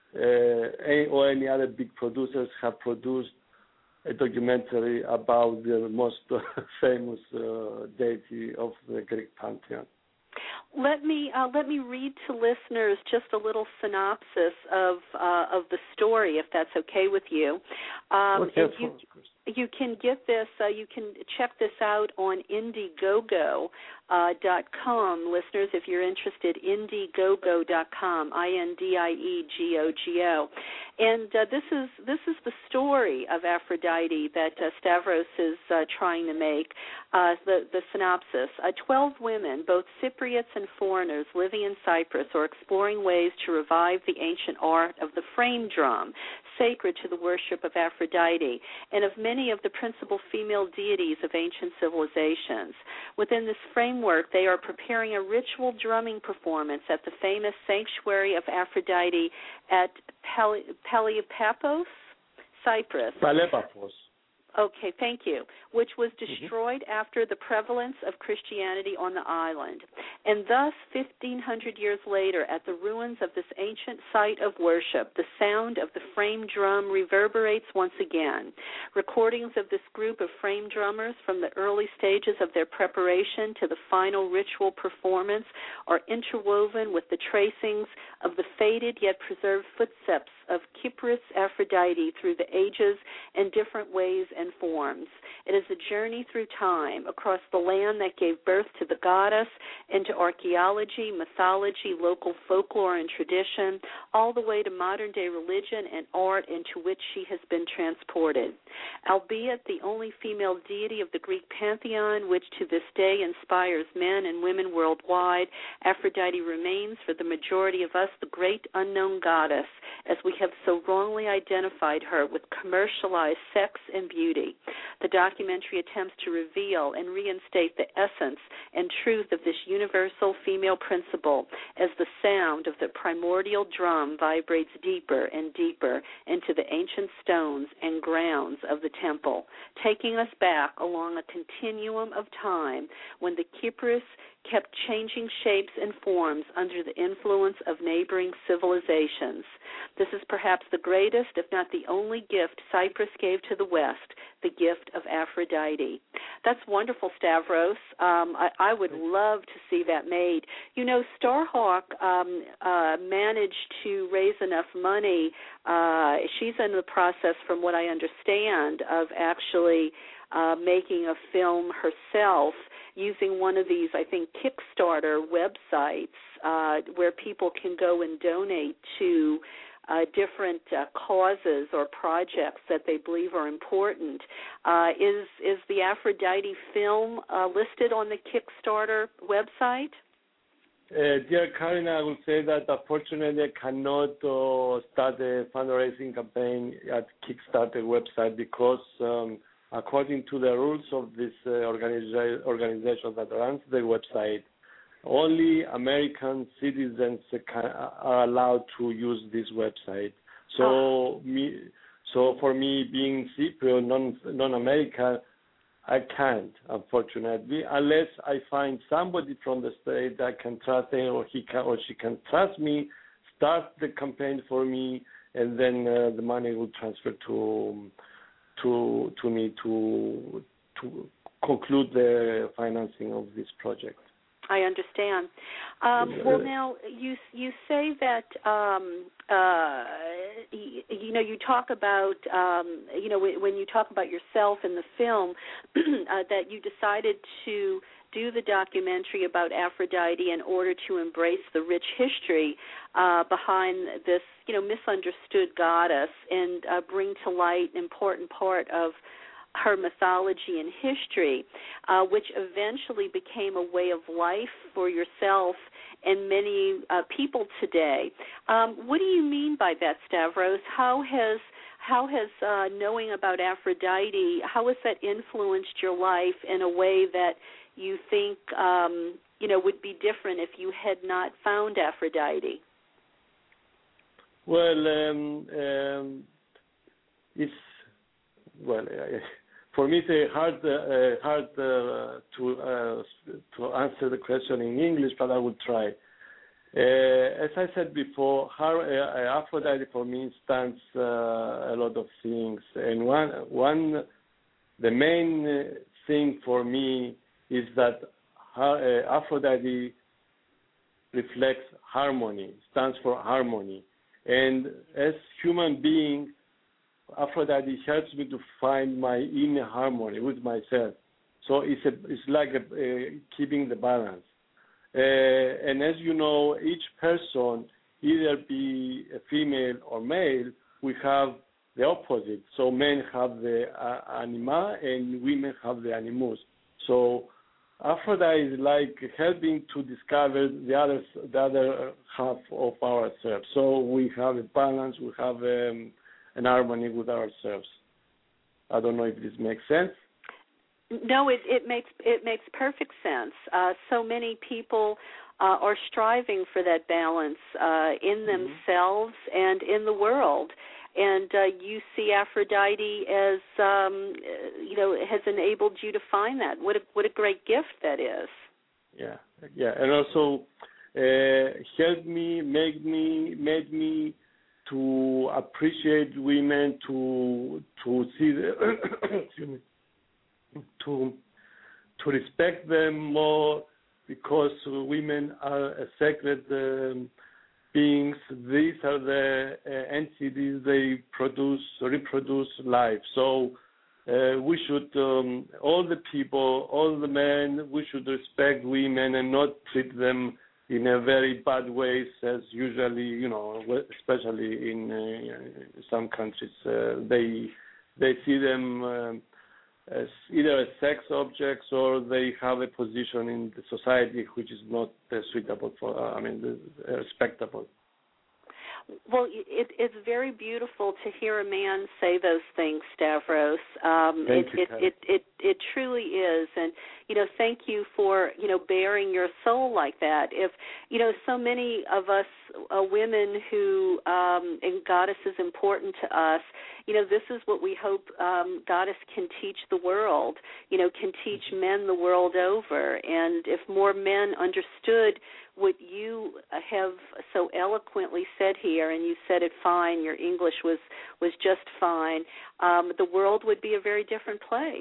S2: uh, or any other big producers have produced a documentary about the most famous uh, deity of the Greek pantheon.
S1: Let me uh, let me read to listeners just a little synopsis of uh, of the story, if that's okay with you. Um,
S2: okay,
S1: and you, you can get this. Uh, you can check this out on Indiegogo dot com, uh, listeners, if you're interested. Indiegogo dot com, I N D I E G O G O, and uh, this is this is the story of Aphrodite that uh, Stavros is uh, trying to make. Uh, the the synopsis: uh, Twelve women, both Cypriots and foreigners, living in Cyprus, are exploring ways to revive the ancient art of the frame drum, sacred to the worship of Aphrodite and of many of the principal female deities of ancient civilizations. Within this framework, they are preparing a ritual drumming performance at the famous sanctuary of Aphrodite at Pal- Paleopapos, Cyprus.
S2: Paleopapos.
S1: Okay, thank you, which was destroyed mm-hmm. after the prevalence of Christianity on the island. And thus, fifteen hundred years later, at the ruins of this ancient site of worship, the sound of the frame drum reverberates once again. Recordings of this group of frame drummers from the early stages of their preparation to the final ritual performance are interwoven with the tracings of the faded yet preserved footsteps of Kypris Aphrodite through the ages in different ways and forms. It is a journey through time across the land that gave birth to the goddess, into archaeology, mythology, local folklore and tradition, all the way to modern-day religion and art into which she has been transported. Albeit the only female deity of the Greek pantheon, which to this day inspires men and women worldwide, Aphrodite remains for the majority of us the great unknown goddess, as we have so wrongly identified her with commercialized sex and beauty. The documentary attempts to reveal and reinstate the essence and truth of this universal female principle as the sound of the primordial drum vibrates deeper and deeper into the ancient stones and grounds of the temple, taking us back along a continuum of time when the Kypris kept changing shapes and forms under the influence of neighboring civilizations. This is perhaps the greatest, if not the only gift Cyprus gave to the West, the gift of Aphrodite. That's wonderful, Stavros. Um, I, I would love to see that made. You know, Starhawk um, uh, managed to raise enough money. Uh, she's in the process, from what I understand, of actually uh, making a film herself, using one of these, I think, Kickstarter websites uh, where people can go and donate to uh, different uh, causes or projects that they believe are important. Uh, is is the Aphrodite film uh, listed on the Kickstarter website?
S2: Uh, dear Karina, I will say that unfortunately I cannot uh, start a fundraising campaign at Kickstarter website because um, according to the rules of this uh, organiza- organization that runs the website, only American citizens can, are allowed to use this website. So, oh. me, so for me, being Cypriot, non, non-American, I can't, unfortunately, unless I find somebody from the state that can trust him or he can or she can trust me, start the campaign for me, and then uh, the money will transfer to to to me to to conclude the financing of this project.
S1: I understand. Um, well, now you you say that um, uh, you, you know you talk about um, you know when you talk about yourself in the film uh, that you decided to do the documentary about Aphrodite in order to embrace the rich history uh, behind this you know misunderstood goddess and uh, bring to light an important part of her mythology and history, uh, which eventually became a way of life for yourself and many uh, people today. Um, what do you mean by that, Stavros? How has how has uh, knowing about Aphrodite, how has that influenced your life in a way that you think um, you know would be different if you had not found Aphrodite?
S2: Well, um, um, it's well. Uh, For me, it's uh, hard, uh, hard uh, to uh, to answer the question in English, but I will try. Uh, as I said before, her, uh, Aphrodite for me stands uh, a lot of things, and one one the main thing for me is that her, uh, Aphrodite reflects harmony, stands for harmony, and as human beings, Aphrodite helps me to find my inner harmony with myself. So it's a, it's like a, uh, keeping the balance. Uh, and as you know, each person, either be a female or male, we have the opposite. So men have the uh, anima and women have the animus. So Aphrodite is like helping to discover the other, the other half of ourselves. So we have a balance, we have um, an harmony with ourselves. I don't know if this makes sense.
S1: No, it, it makes it makes perfect sense. Uh, so many people uh, are striving for that balance uh, in mm-hmm. themselves and in the world. And uh, you see Aphrodite as, um, you know, has enabled you to find that. What a, what a great gift that is.
S2: Yeah, yeah, and also uh, helped me, made me, made me to appreciate women, to to see the, excuse me, to to respect them more, because women are a sacred um, beings. These are the uh, entities. They produce, reproduce life. So uh, we should, um, all the people, all the men, we should respect women and not treat them in a very bad ways, as usually, you know, especially in uh, some countries, uh, they they see them uh, as either as sex objects or they have a position in the society which is not uh, suitable for, uh, I mean, uh, respectable.
S1: Well, it, it's very beautiful to hear a man say those things, Stavros. Um,
S2: thank
S1: it,
S2: you,
S1: it, it, it, it truly is, and you know, thank you for you know bearing your soul like that. If you know, so many of us uh, women who um, and Goddess is important to us. You know, this is what we hope um, Goddess can teach the world. You know, can teach men the world over, and if more men understood what you have so eloquently said here, and you said it fine, your English was, was just fine, um, the world would be a very different place.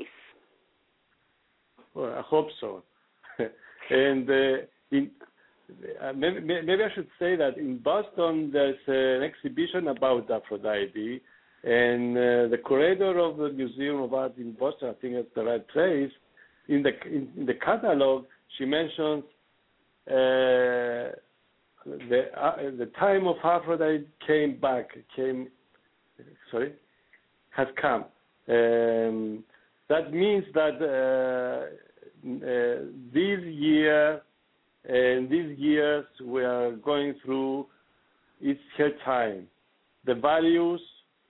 S2: Well, I hope so. and uh, in, uh, maybe, maybe I should say that in Boston there's an exhibition about Aphrodite, and uh, the curator of the Museum of Art in Boston, I think it's the right place, in the, in, in the catalog, she mentions Uh, the uh, the time of Aphrodite came back, came, sorry, has come. Um, that means that uh, uh, this year and these years we are going through, it's her time. The values,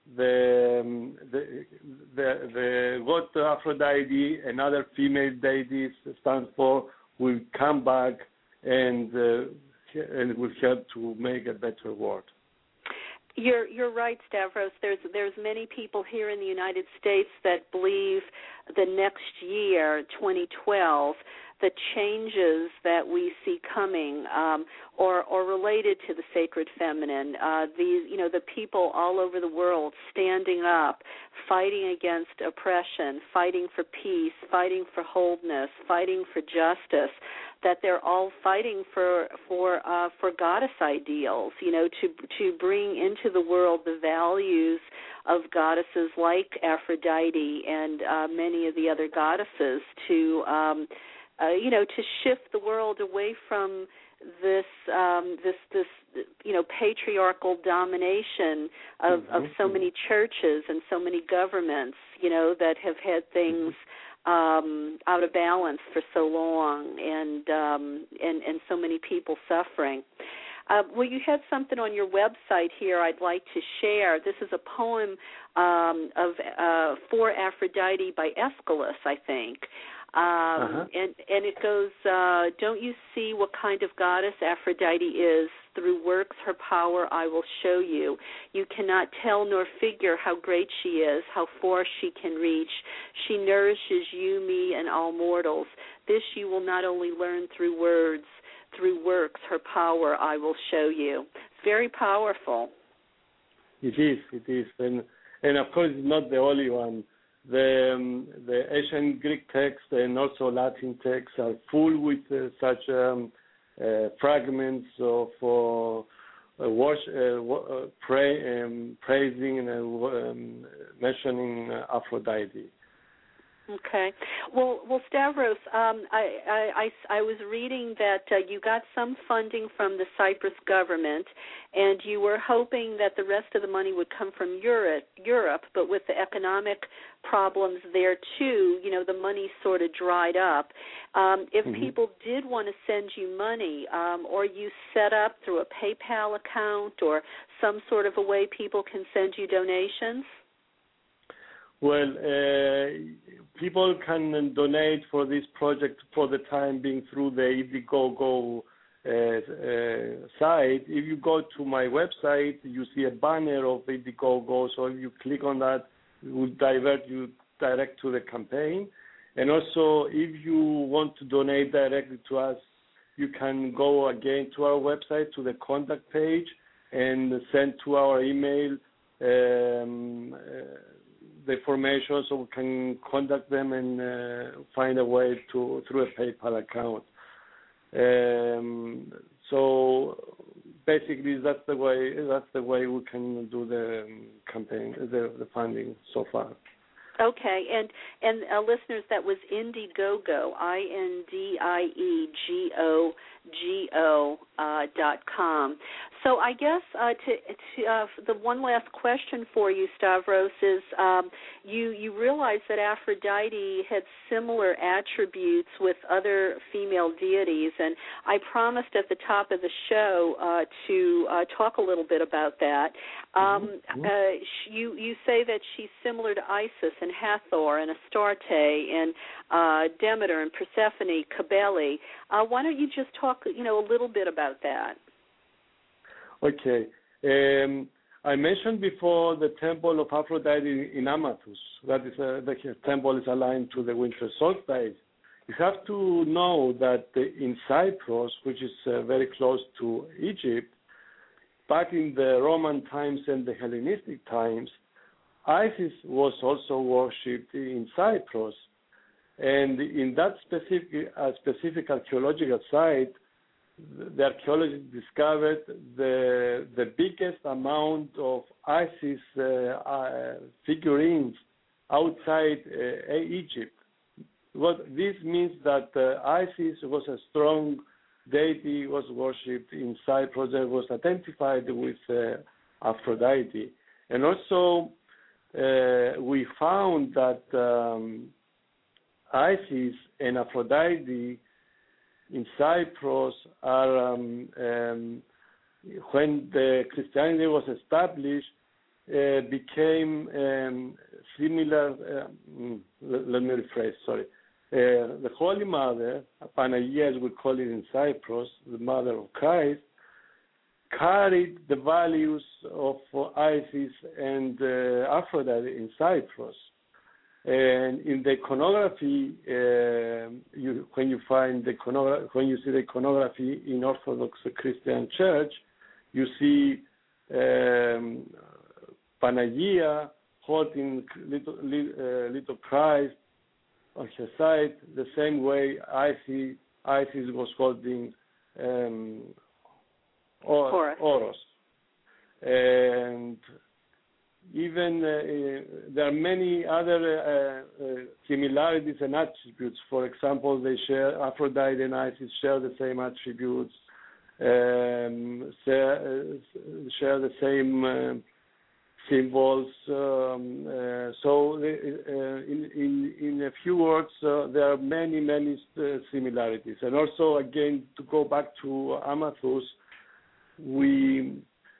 S2: the um, the the, the what Aphrodite and other female deities stand for will come back. And uh, and it will help to make a better world.
S1: You're you're right, Stavros. There's there's many people here in the United States that believe the next year, twenty twelve, the changes that we see coming, um, or or related to the sacred feminine. Uh, these, you know, the people all over the world standing up, fighting against oppression, fighting for peace, fighting for wholeness, fighting for justice. That they're all fighting for for uh, for goddess ideals, you know, to to bring into the world the values of goddesses like Aphrodite and uh, many of the other goddesses, to um, uh, you know, to shift the world away from this um, this this you know patriarchal domination of, mm-hmm. of so many churches and so many governments, you know, that have had things. Mm-hmm. Um, out of balance for so long, and um, and and so many people suffering. Uh, well, you had something on your website here I'd like to share. This is a poem um, of uh, For Aphrodite by Aeschylus, I think. Um, uh-huh. and, and it goes, uh, don't you see what kind of goddess Aphrodite is? Through works her power I will show you. You cannot tell nor figure how great she is, how far she can reach. She nourishes you, me, and all mortals. This you will not only learn through words, through works her power I will show you. It's very powerful.
S2: It is, it is. And, and of course, it's not the only one. The, um, the ancient Greek texts and also Latin texts are full with uh, such um, uh, fragments of uh, uh, worship, uh, uh, pray, um, praising and uh, um, mentioning uh, Aphrodite.
S1: Okay. Well, well, Stavros, um, I, I, I, I was reading that uh, you got some funding from the Cyprus government, and you were hoping that the rest of the money would come from Europe, Europe, but with the economic problems there, too, you know, the money sort of dried up. Um, if mm-hmm. people did want to send you money, um, or you set up through a PayPal account or some sort of a way people can send you donations?
S2: Well, uh, people can donate for this project for the time being through the Indiegogo uh, uh, site. If you go to my website, you see a banner of Indiegogo, so if you click on that, it will divert you direct to the campaign. And also, if you want to donate directly to us, you can go again to our website, to the contact page, and send to our email um, uh, the information so we can contact them and uh, find a way to through a PayPal account. Um, so basically that's the way that's the way we can do the um, campaign, the, the funding so far.
S1: Okay, and and uh, listeners, that was Indiegogo, I N D I E G O G O uh, dot com. So I guess uh, to, to uh, the one last question for you, Stavros, is um, you you realize that Aphrodite had similar attributes with other female deities, and I promised at the top of the show uh, to uh, talk a little bit about that. Um, mm-hmm. uh, you you say that she's similar to Isis and Hathor and Astarte and uh, Demeter and Persephone, Cybele. Uh, why don't you just talk, you know, a little bit about that?
S2: Okay. Um, I mentioned before the temple of Aphrodite in Amathus. That is, uh, the temple is aligned to the winter solstice. You have to know that in Cyprus, which is uh, very close to Egypt, back in the Roman times and the Hellenistic times, Isis was also worshipped in Cyprus. And in that specific, uh, specific archaeological site, the archaeologists discovered the the biggest amount of Isis uh, uh, figurines outside uh, Egypt. What this means that uh, Isis was a strong deity, was worshipped in Cyprus, and was identified with uh, Aphrodite. And also, uh, we found that um, Isis and Aphrodite in Cyprus are, um, um, when the Christianity was established, uh, became um, similar, uh, let, let me rephrase, sorry. Uh, the Holy Mother, Panagia as we call it in Cyprus, the Mother of Christ, carried the values of Isis and uh, Aphrodite in Cyprus. And in the iconography, uh, you, when you find the iconogra- when you see the iconography in Orthodox Christian Church, you see um, Panagia holding little, uh, little Christ on her side, the same way Isis, Isis was holding um, or, Horus. And even uh, there are many other uh, uh, similarities and attributes. For example, they share Aphrodite and Isis share the same attributes, um, share, uh, share the same uh, symbols. Um, uh, so, uh, in, in in a few words, uh, there are many many uh, similarities. And also, again, to go back to Amathus, we.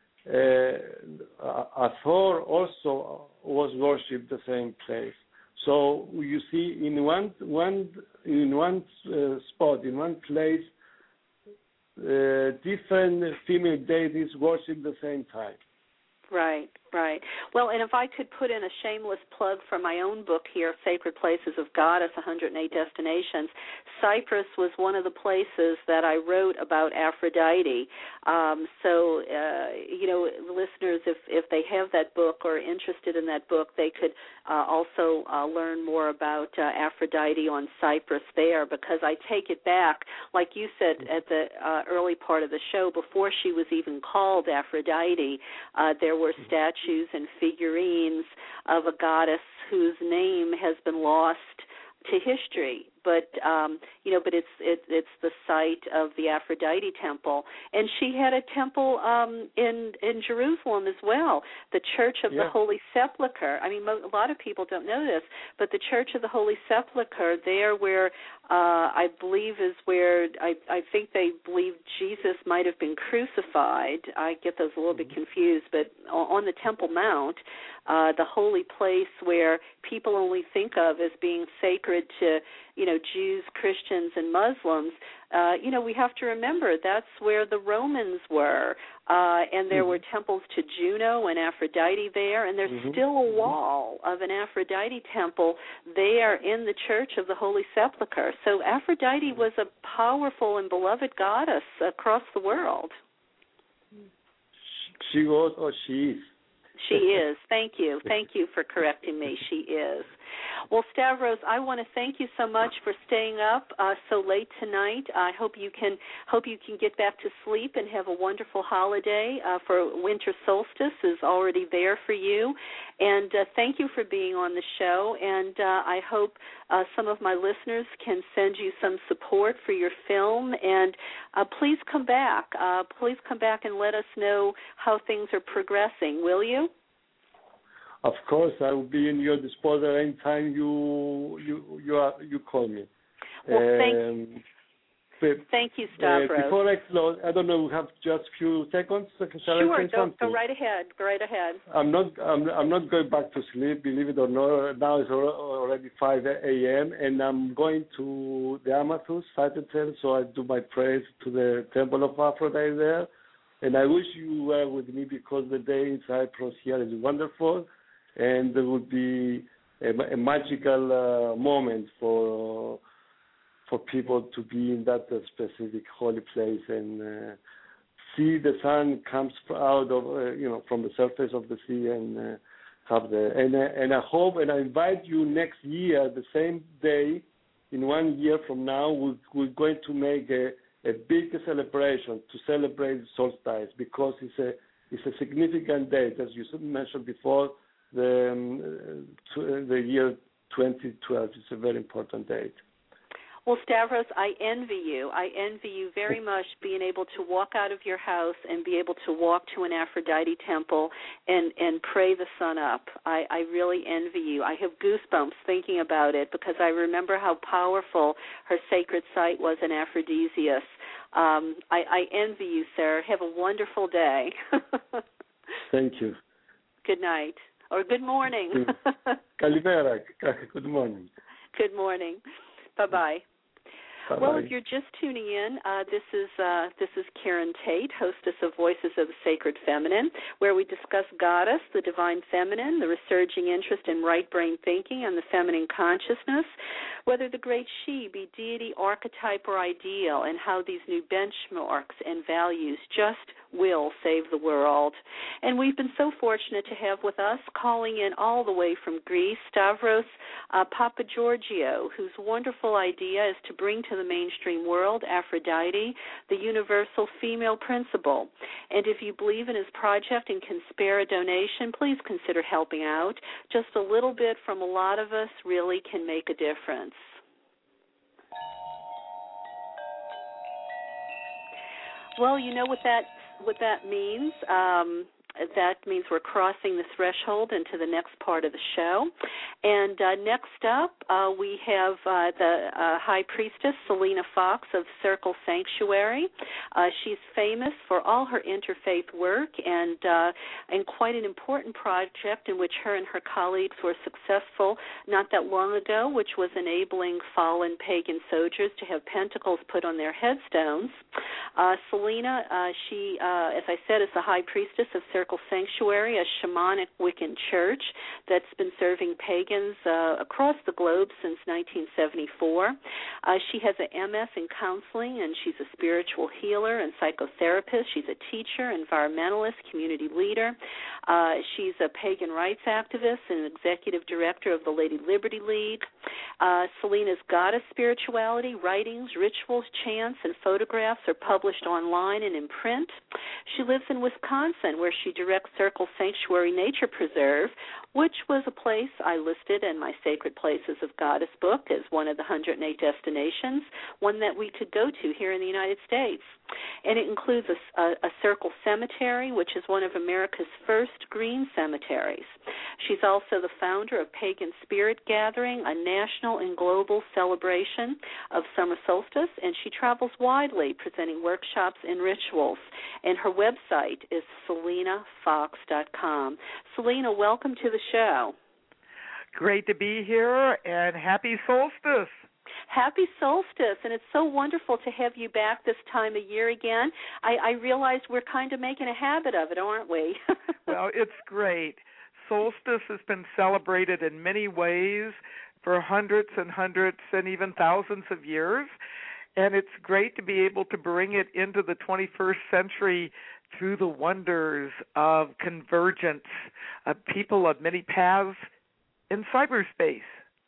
S2: Uh, Hathor also was worshipped the same place. So you see, in one one in one uh, spot, in one place, uh, different female deities worship the same time.
S1: Right, right. Well, and if I could put in a shameless plug for my own book here, Sacred Places of Goddess, one hundred eight Destinations, Cyprus was one of the places that I wrote about Aphrodite. Um, so, uh, you know, listeners, if, if they have that book or are interested in that book, they could uh, also uh, learn more about uh, Aphrodite on Cyprus there, because I take it back, like you said at the uh, early part of the show, before she was even called Aphrodite, uh, there were statues and figurines of a goddess whose name has been lost to history, but um, you know, but it's it, it's the site of the Aphrodite temple, and she had a temple um, in in Jerusalem as well, the Church of yeah. the Holy Sepulchre. I mean, a lot of people don't know this, but the Church of the Holy Sepulchre, there where uh, I believe is where I I think they believe Jesus might have been crucified. I get those a little mm-hmm. bit confused, but on the Temple Mount, uh, the holy place where people only think of as being sacred to, you know, Jews, Christians, and Muslims, uh, you know, we have to remember that's where the Romans were, uh, and there mm-hmm. were temples to Juno and Aphrodite there, and there's mm-hmm. still a wall of an Aphrodite temple there in the Church of the Holy Sepulchre. So Aphrodite was a powerful and beloved goddess across the world.
S2: She was, or she is.
S1: She is. Thank you. Thank you for correcting me. She is. Well, Stavros, I want to thank you so much for staying up uh, so late tonight. I hope you can hope you can get back to sleep and have a wonderful holiday. Uh, for winter solstice is already there for you, and uh, thank you for being on the show. And uh, I hope uh, some of my listeners can send you some support for your film. And uh, please come back. Uh, please come back and let us know how things are progressing. Will you?
S2: Of course, I will be in your disposal anytime you you you are, you call me.
S1: Well, thank,
S2: um, but,
S1: thank you, Stavros.
S2: Uh, before I close, I don't know. We have just a few seconds. Shall
S1: sure,
S2: I say
S1: go,
S2: something?
S1: go right ahead. Go right ahead.
S2: I'm not. I'm, I'm not going back to sleep. Believe it or not, now it's already five a.m. and I'm going to the Amathus Saturday, so I do my prayers to the Temple of Aphrodite there. And I wish you were with me because the day in Cyprus here is wonderful. And there would be a, a magical uh, moment for for people to be in that uh, specific holy place and uh, see the sun comes out of uh, you know from the surface of the sea and uh, have the and uh, and I hope and I invite you next year the same day in one year from now we're, we're going to make a, a big celebration to celebrate solstice because it's a it's a significant date as you mentioned before. The um, to, the year twenty twelve is a very important date.
S1: Well, Stavros, I envy you. I envy you very much being able to walk out of your house and be able to walk to an Aphrodite temple and, and pray the sun up. I, I really envy you. I have goosebumps thinking about it because I remember how powerful her sacred site was in Aphrodisias. Um, I, I envy you, sir. Have a wonderful day.
S2: Thank you.
S1: Good night. Or good morning.
S2: Καλημέρα. Good morning.
S1: Good morning. Bye-bye.
S2: Bye-bye.
S1: Well, if you're just tuning in, uh, this is uh, this is Karen Tate, hostess of Voices of the Sacred Feminine, where we discuss Goddess, the Divine Feminine, the resurging interest in right brain thinking and the feminine consciousness, whether the great she be deity, archetype, or ideal, and how these new benchmarks and values just will save the world. And we've been so fortunate to have with us, calling in all the way from Greece, Stavros uh, Papageorgiou, whose wonderful idea is to bring to the mainstream world Aphrodite, the universal female principle. And if you believe in his project and can spare a donation, please consider helping out. Just a little bit from a lot of us really can make a difference. Well, you know what that what that means. Um, that means we're crossing the threshold into the next part of the show. And uh, next up, uh, we have uh, the uh, High Priestess, Selena Fox of Circle Sanctuary. Uh, she's famous for all her interfaith work and, uh, and quite an important project in which her and her colleagues were successful not that long ago, which was enabling fallen pagan soldiers to have pentacles put on their headstones. Uh, Selena, uh, she, uh, as I said, is the High Priestess of Circle Sanctuary, a shamanic Wiccan church that's been serving pagans uh, across the globe since nineteen seventy-four. Uh, she has an M S in counseling, and she's a spiritual healer and psychotherapist. She's a teacher, environmentalist, community leader. Uh, she's a pagan rights activist and executive director of the Lady Liberty League. Uh, Selena's goddess spirituality, writings, rituals, chants, and photographs are published online and in print. She lives in Wisconsin, where she directs Circle Sanctuary Nature Preserve, which was a place I listed in my Sacred Places of Goddess book as one of the one hundred eight destinations, one that we could go to here in the United States. And it includes a, a, a Circle Cemetery, which is one of America's first green cemeteries. She's also the founder of Pagan Spirit Gathering, a national and global celebration of summer solstice, and she travels widely presenting workshops and rituals. And her website is selena fox dot com. Selena, welcome to the show.
S3: Great to be here, and happy solstice.
S1: Happy solstice, and it's so wonderful to have you back this time of year again. I, I realize we're kind of making a habit of it, aren't we?
S3: Well, it's great. Solstice has been celebrated in many ways for hundreds and hundreds and even thousands of years, and it's great to be able to bring it into the twenty-first century through the wonders of convergence of people of many paths in cyberspace.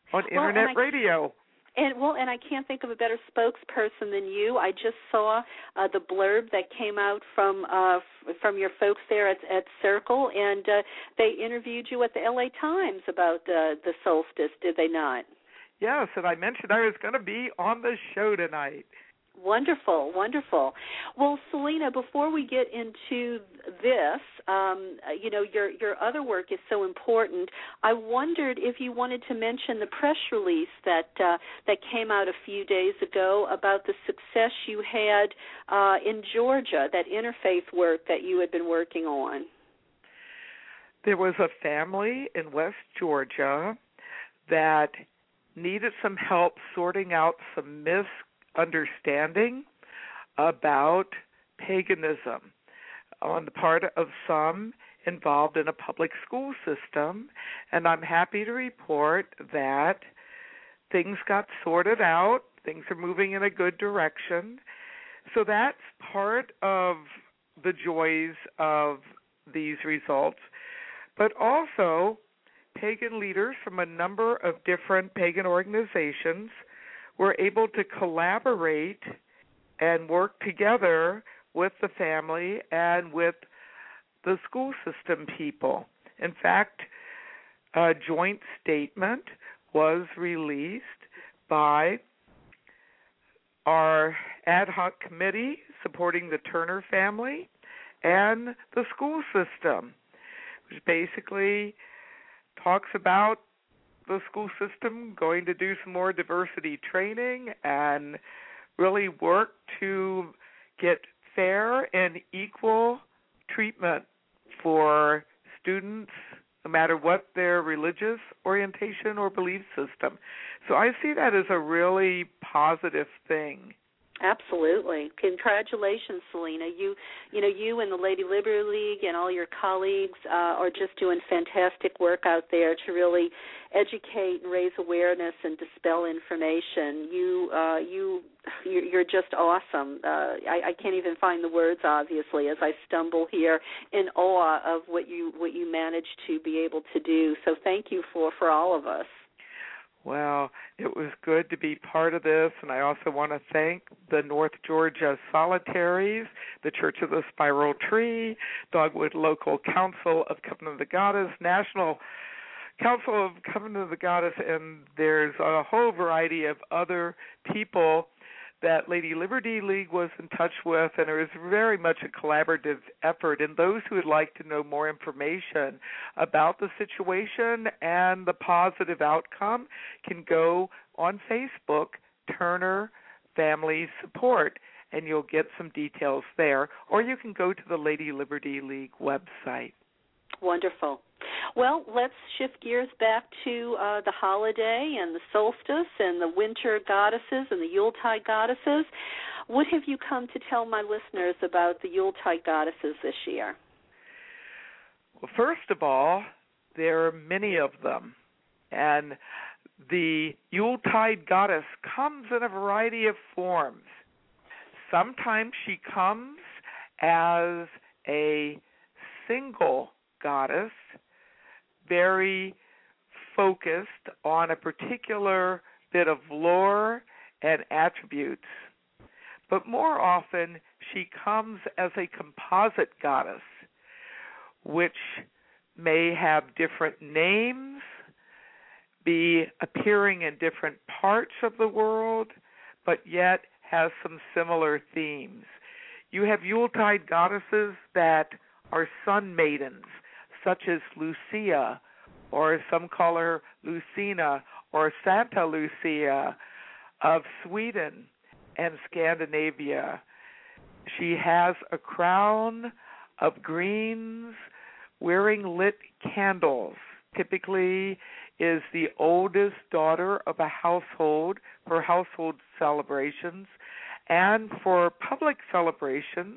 S3: on
S1: well,
S3: internet radio.
S1: And well, and I can't think of a better spokesperson than you. I just saw uh, the blurb that came out from uh, f- from your folks there at, at Circle, and uh, they interviewed you at the L A Times about uh, the solstice, did they not?
S3: Yes, and I mentioned I was going to be on the show tonight.
S1: Wonderful, wonderful. Well, Selena, before we get into this, um, you know, your your other work is so important. I wondered if you wanted to mention the press release that uh, that came out a few days ago about the success you had uh, in Georgia, that interfaith work that you had been working on.
S3: There was a family in West Georgia that needed some help sorting out some misunderstanding about paganism on the part of some involved in a public school system, and I'm happy to report that things got sorted out. Things are moving in a good direction. So that's part of the joys of these results. But also, pagan leaders from a number of different pagan organizations were able to collaborate and work together with the family and with the school system people. In fact, a joint statement was released by our ad hoc committee supporting the Turner family and the school system, which basically talks about the school system going to do some more diversity training and really work to get fair and equal treatment for students, no matter what their religious orientation or belief system. So I see that as a really positive thing.
S1: Absolutely. Congratulations, Selena. You you know, you and the Lady Liberty League and all your colleagues uh, are just doing fantastic work out there to really educate and raise awareness and dispel information. You uh, you you're just awesome. Uh, I, I can't even find the words, obviously, as I stumble here in awe of what you what you managed to be able to do. So thank you for, for all of us.
S3: Well, it was good to be part of this, and I also want to thank the North Georgia Solitaries, the Church of the Spiral Tree, Dogwood Local Council of Covenant of the Goddess, National Council of Covenant of the Goddess, and there's a whole variety of other people that Lady Liberty League was in touch with, and it was very much a collaborative effort. And those who would like to know more information about the situation and the positive outcome can go on Facebook, Turner Family Support, and you'll get some details there. Or you can go to the Lady Liberty League website.
S1: Wonderful. Well, let's shift gears back to uh, the holiday and the solstice and the winter goddesses and the Yuletide goddesses. What have you come to tell my listeners about the Yuletide goddesses this year?
S3: Well, first of all, there are many of them, and the Yuletide goddess comes in a variety of forms. Sometimes she comes as a single goddess, very focused on a particular bit of lore and attributes. But more often, she comes as a composite goddess, which may have different names, be appearing in different parts of the world, but yet has some similar themes. You have Yuletide goddesses that are sun maidens, such as Lucia, or some call her Lucina, or Santa Lucia of Sweden and Scandinavia. She has a crown of greens, wearing lit candles, typically is the oldest daughter of a household for household celebrations, and for public celebrations,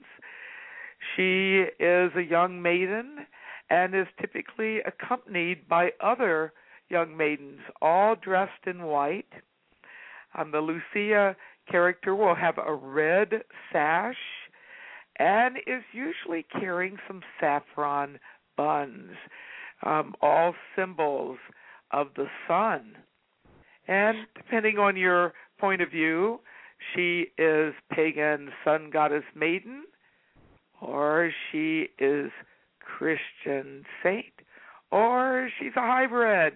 S3: she is a young maiden and is typically accompanied by other young maidens, all dressed in white. Um, the Lucia character will have a red sash and is usually carrying some saffron buns, um, all symbols of the sun. And depending on your point of view, she is pagan sun goddess maiden, or she is Christian saint, or she's a hybrid.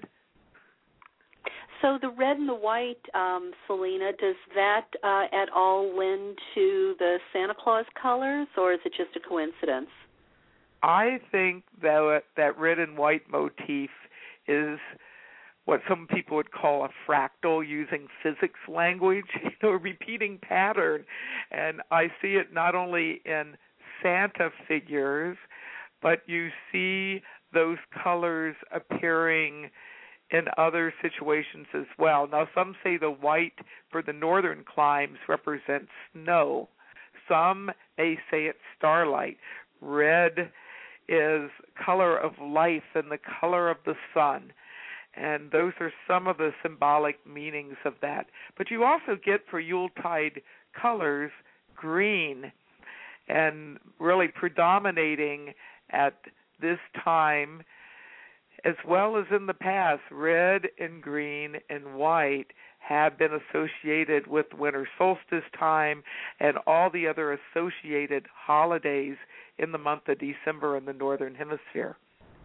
S1: So the red and the white, um, Selena, does that uh, at all lend to the Santa Claus colors, or is it just a coincidence?
S3: I think that that red and white motif is what some people would call a fractal, using physics language, you know, a repeating pattern. And I see it not only in Santa figures, but you see those colors appearing in other situations as well. Now, some say the white for the northern climes represents snow. Some may say it's starlight. Red is color of life and the color of the sun. And those are some of the symbolic meanings of that. But you also get for Yuletide colors green, and really predominating at this time, as well as in the past, red and green and white have been associated with winter solstice time and all the other associated holidays in the month of December in the Northern Hemisphere.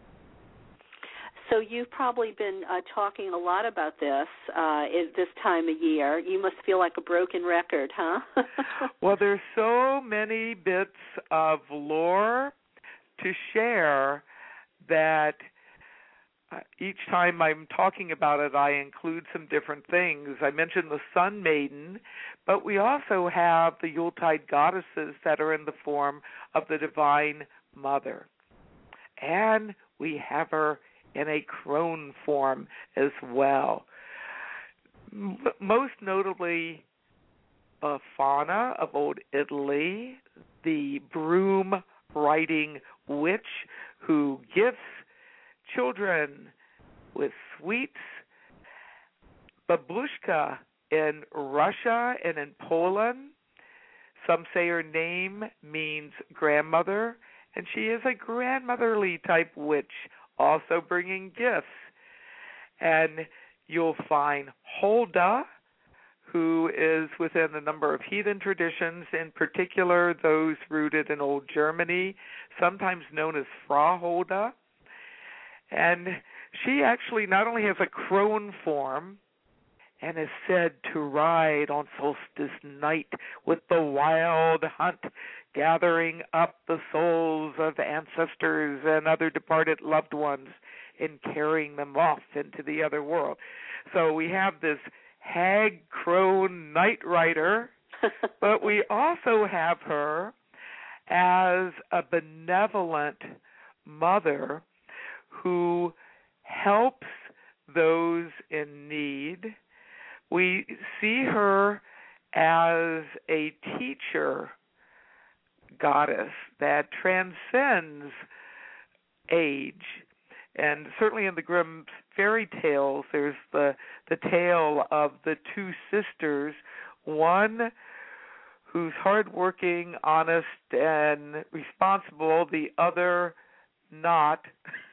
S1: So you've probably been uh, talking a lot about this uh, at this time of year. You must feel like a broken record, huh?
S3: Well, there's so many bits of lore to share that uh, each time I'm talking about it, I include some different things. I mentioned the Sun Maiden, but we also have the Yuletide goddesses that are in the form of the Divine Mother. And we have her in a crone form as well. M- most notably, Befana of Old Italy, the broom-riding witch who gifts children with sweets. Babushka in Russia and in Poland. Some say her name means grandmother, and she is a grandmotherly type witch, also bringing gifts. And you'll find Hulda, who is within a number of heathen traditions, in particular those rooted in old Germany, sometimes known as Frau Hulda. And she actually not only has a crone form and is said to ride on solstice night with the wild hunt, gathering up the souls of ancestors and other departed loved ones and carrying them off into the other world. So we have this hag crone night rider, but we also have her as a benevolent mother who helps those in need. We see her as a teacher goddess that transcends age. And certainly in the Grimm fairy tales, there's the, the tale of the two sisters, one who's hardworking, honest, and responsible, the other not.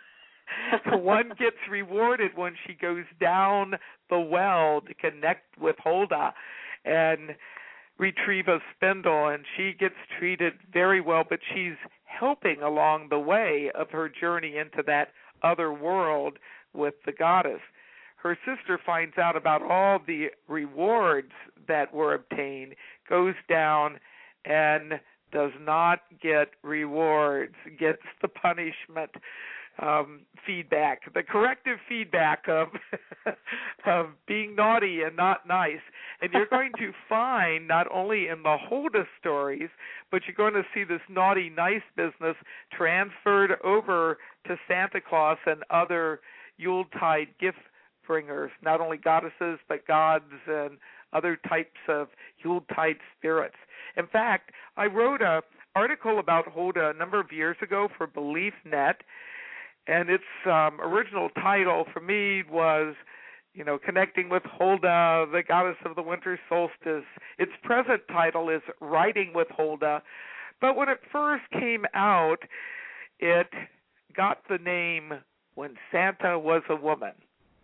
S3: One gets rewarded when she goes down the well to connect with Hulda and retrieve a spindle, and she gets treated very well, but she's helping along the way of her journey into that other world with the goddess. Her sister finds out about all the rewards that were obtained, goes down and does not get rewards, gets the punishment. Um, feedback, the corrective feedback of of being naughty and not nice. And you're going to find not only in the Hulda stories, but you're going to see this naughty nice business transferred over to Santa Claus and other Yuletide gift bringers, not only goddesses, but gods and other types of Yuletide spirits. In fact, I wrote an article about Hulda a number of years ago for BeliefNet, and its um, original title for me was, you know, Connecting with Hulda, the Goddess of the Winter Solstice. Its present title is Riding with Hulda. But when it first came out, it got the name When Santa Was a Woman.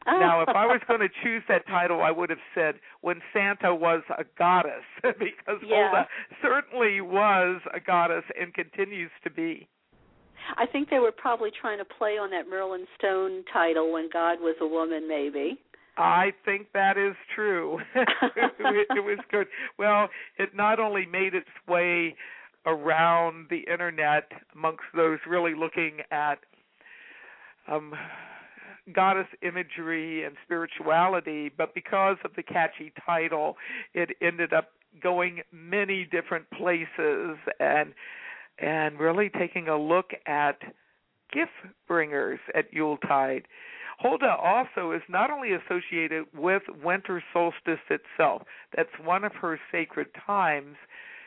S1: Oh.
S3: Now, if I was going to choose that title, I would have said when Santa was a goddess, because
S1: yeah.
S3: Hulda certainly was a goddess and continues to be.
S1: I think they were probably trying to play on that Merlin Stone title, When God Was a Woman, maybe.
S3: I think that is true. it, it was good. Well, it not only made its way around the Internet amongst those really looking at um, goddess imagery and spirituality, but because of the catchy title, it ended up going many different places and and really taking a look at gift bringers at Yuletide. Hulda also is not only associated with winter solstice itself, that's one of her sacred times,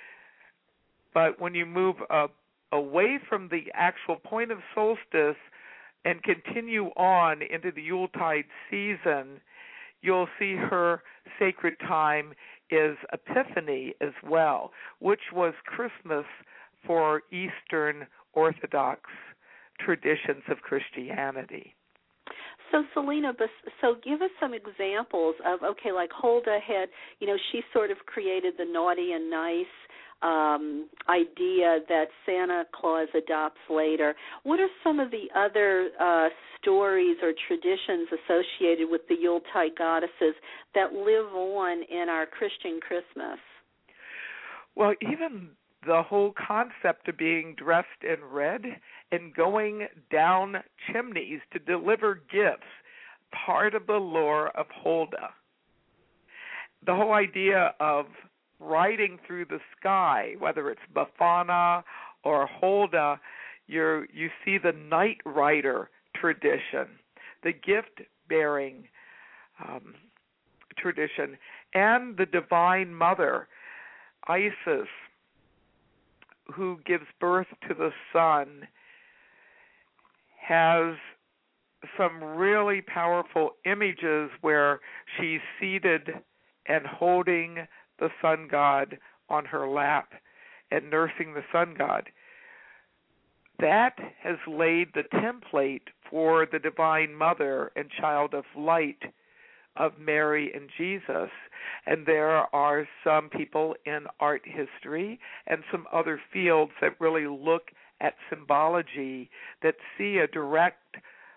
S3: but when you move uh, away from the actual point of solstice and continue on into the Yuletide season, you'll see her sacred time is Epiphany as well, which was Christmas for Eastern Orthodox traditions of Christianity.
S1: So, Selena, so give us some examples of, okay, like Hulda had, you know, she sort of created the naughty and nice um, idea that Santa Claus adopts later. What are some of the other uh, stories or traditions associated with the Yuletide goddesses that live on in our Christian Christmas?
S3: Well, even the whole concept of being dressed in red and going down chimneys to deliver gifts, part of the lore of Hulda. The whole idea of riding through the sky, whether it's Befana or Hulda, you you see the night rider tradition, the gift-bearing um, tradition, and the Divine Mother, Isis, who gives birth to the sun, has some really powerful images where she's seated and holding the sun god on her lap and nursing the sun god. That has laid the template for the Divine Mother and Child of Light of Mary and Jesus. And there are some people in art history and some other fields that really look at symbology that see a direct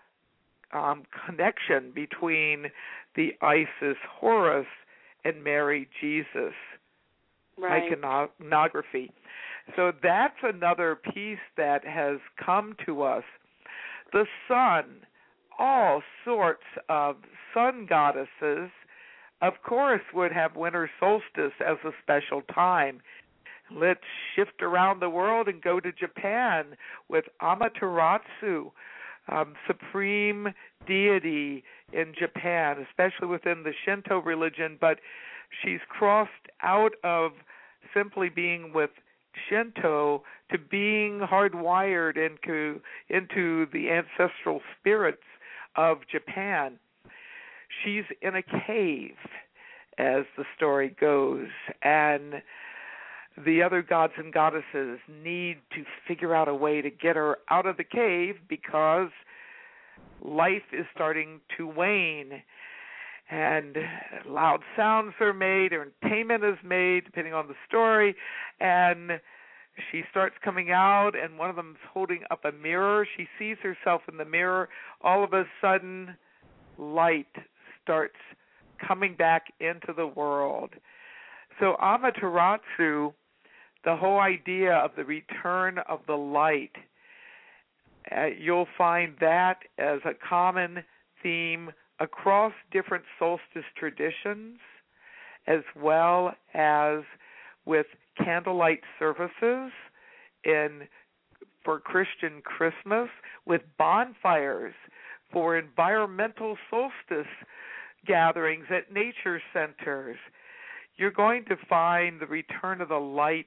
S3: um, connection between the Isis Horus and Mary Jesus
S1: right.
S3: iconography. So that's another piece that has come to us. The sun, all sorts of sun goddesses, of course, would have winter solstice as a special time. Let's shift around the world and go to Japan with Amaterasu, um, supreme deity in Japan, especially within the Shinto religion, but she's crossed out of simply being with Shinto to being hardwired into, into the ancestral spirits of Japan. She's in a cave, as the story goes, and the other gods and goddesses need to figure out a way to get her out of the cave because life is starting to wane, and loud sounds are made, or entertainment is made, depending on the story, and she starts coming out, and one of them's holding up a mirror. She sees herself in the mirror. All of a sudden, light starts coming back into the world. So Amaterasu, the whole idea of the return of the light, uh, you'll find that as a common theme across different solstice traditions, as well as with candlelight services in for Christian Christmas, with bonfires for environmental solstice gatherings at nature centers. You're going to find the return of the light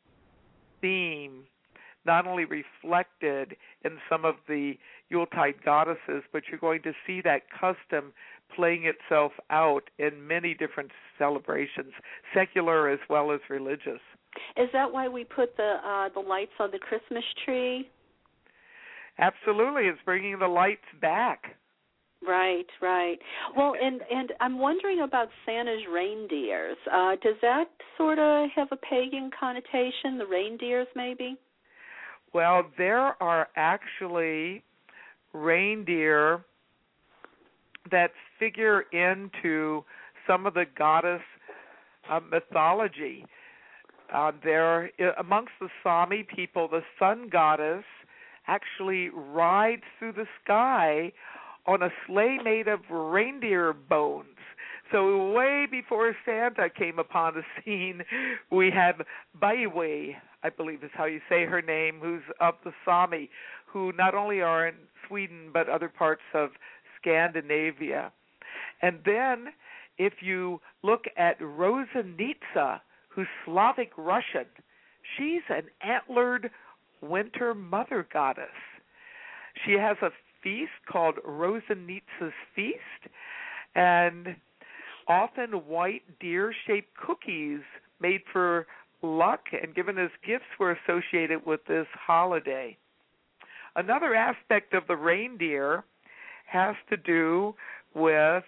S3: theme not only reflected in some of the Yuletide goddesses, but you're going to see that custom playing itself out in many different celebrations, secular as well as religious.
S1: Is that why we put the uh, the lights on the Christmas tree?
S3: Absolutely. It's bringing the lights back.
S1: Right, right. Well, and and I'm wondering about Santa's reindeers. Uh, does that sort of have a pagan connotation? The reindeers, maybe?
S3: Well, there are actually reindeer that figure into some of the goddess uh, mythology. Uh, there, amongst the Sami people, the sun goddess actually rides through the sky on a sleigh made of reindeer bones. So way before Santa came upon the scene, we have Baiwe, I believe is how you say her name, who's of the Sami, who not only are in Sweden but other parts of Scandinavia. And then if you look at Rosanitsa, who's Slavic Russian, she's an antlered winter mother goddess. She has a feast called Rosanitsa's Feast, and often white deer-shaped cookies made for luck and given as gifts were associated with this holiday. Another aspect of the reindeer has to do with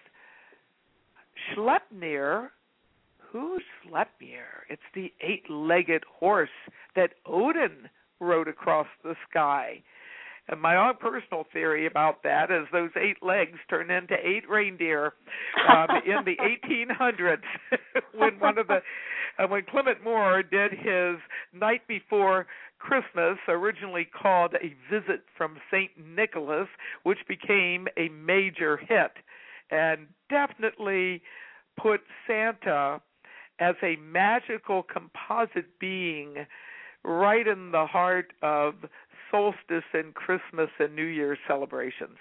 S3: Sleipnir. Who's Sleipnir? It's the eight-legged horse that Odin rode across the sky. And my own personal theory about that is those eight legs turned into eight reindeer um, in the eighteen hundreds when one of the uh, when Clement Moore did his Night Before Christmas, originally called A Visit from Saint Nicholas, which became a major hit and definitely put Santa as a magical composite being right in the heart of solstice and Christmas and New Year's celebrations.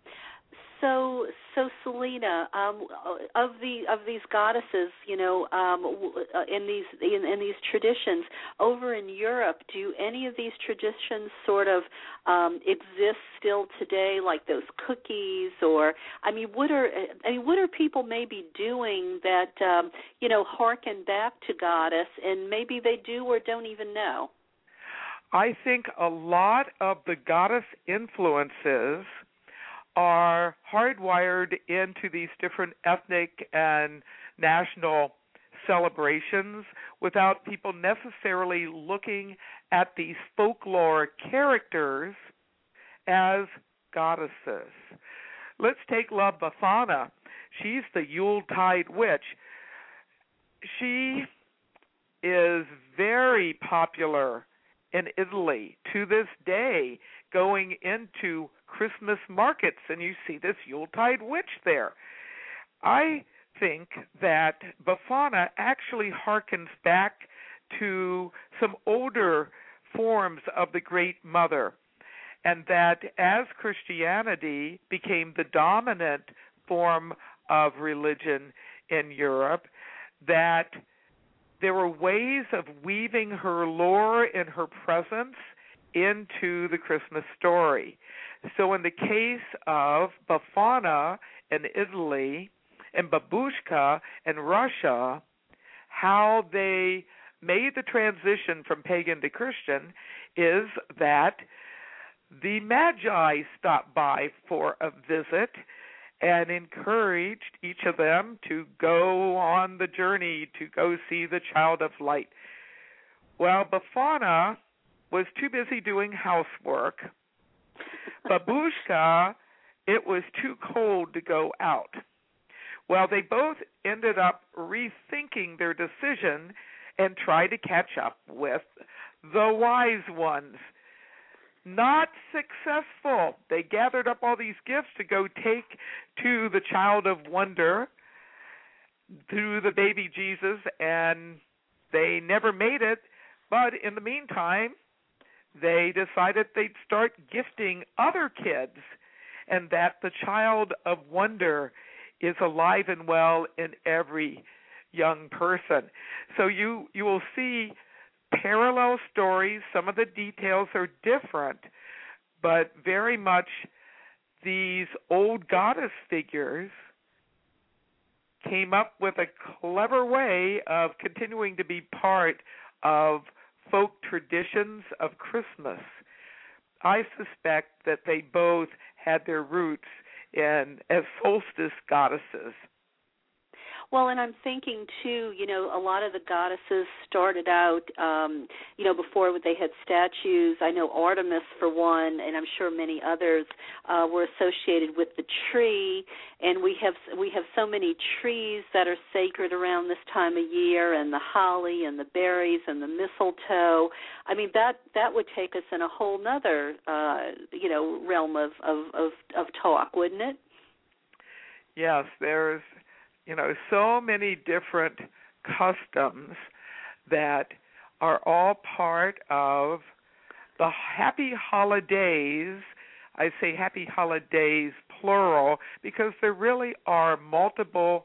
S1: So, so Selena, um, of the of these goddesses, you know, um, in these in, in these traditions over in Europe, do any of these traditions sort of um, exist still today, like those cookies, or I mean, what are I mean, what are people maybe doing that um, you know harken back to goddess, and maybe they do or don't even know?
S3: I think a lot of the goddess influences are hardwired into these different ethnic and national celebrations without people necessarily looking at these folklore characters as goddesses. Let's take La Befana. She's the Yuletide witch. She is very popular in Italy to this day, going into Christmas markets, and you see this Yuletide witch there. I think that Befana actually harkens back to some older forms of the Great Mother, and that as Christianity became the dominant form of religion in Europe, that there were ways of weaving her lore and her presence into the Christmas story. So in the case of Befana in Italy and Babushka in Russia, how they made the transition from pagan to Christian is that the Magi stopped by for a visit and encouraged each of them to go on the journey to go see the Child of Light. Well, Befana was too busy doing housework. Babushka, it was too cold to go out. Well, they both ended up rethinking their decision and tried to catch up with the wise ones. Not successful. They gathered up all these gifts to go take to the Child of Wonder, to the baby Jesus, and they never made it. But in the meantime, they decided they'd start gifting other kids, and that the Child of Wonder is alive and well in every young person. So you, you will see parallel stories. Some of the details are different, but very much these old goddess figures came up with a clever way of continuing to be part of folk traditions of Christmas. I suspect that they both had their roots in as solstice goddesses.
S1: Well, and I'm thinking, too, you know, a lot of the goddesses started out, um, you know, before they had statues. I know Artemis, for one, and I'm sure many others uh, were associated with the tree. And we have we have so many trees that are sacred around this time of year, and the holly and the berries and the mistletoe. I mean, that, that would take us in a whole nother, uh, you know, realm of, of, of, of talk, wouldn't it?
S3: Yes, there's... You know, so many different customs that are all part of the happy holidays. I say happy holidays plural because there really are multiple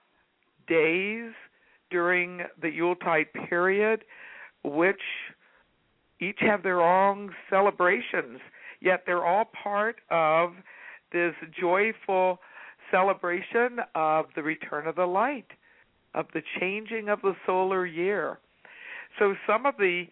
S3: days during the Yuletide period which each have their own celebrations, yet they're all part of this joyful celebration of the return of the light, of the changing of the solar year. So some of the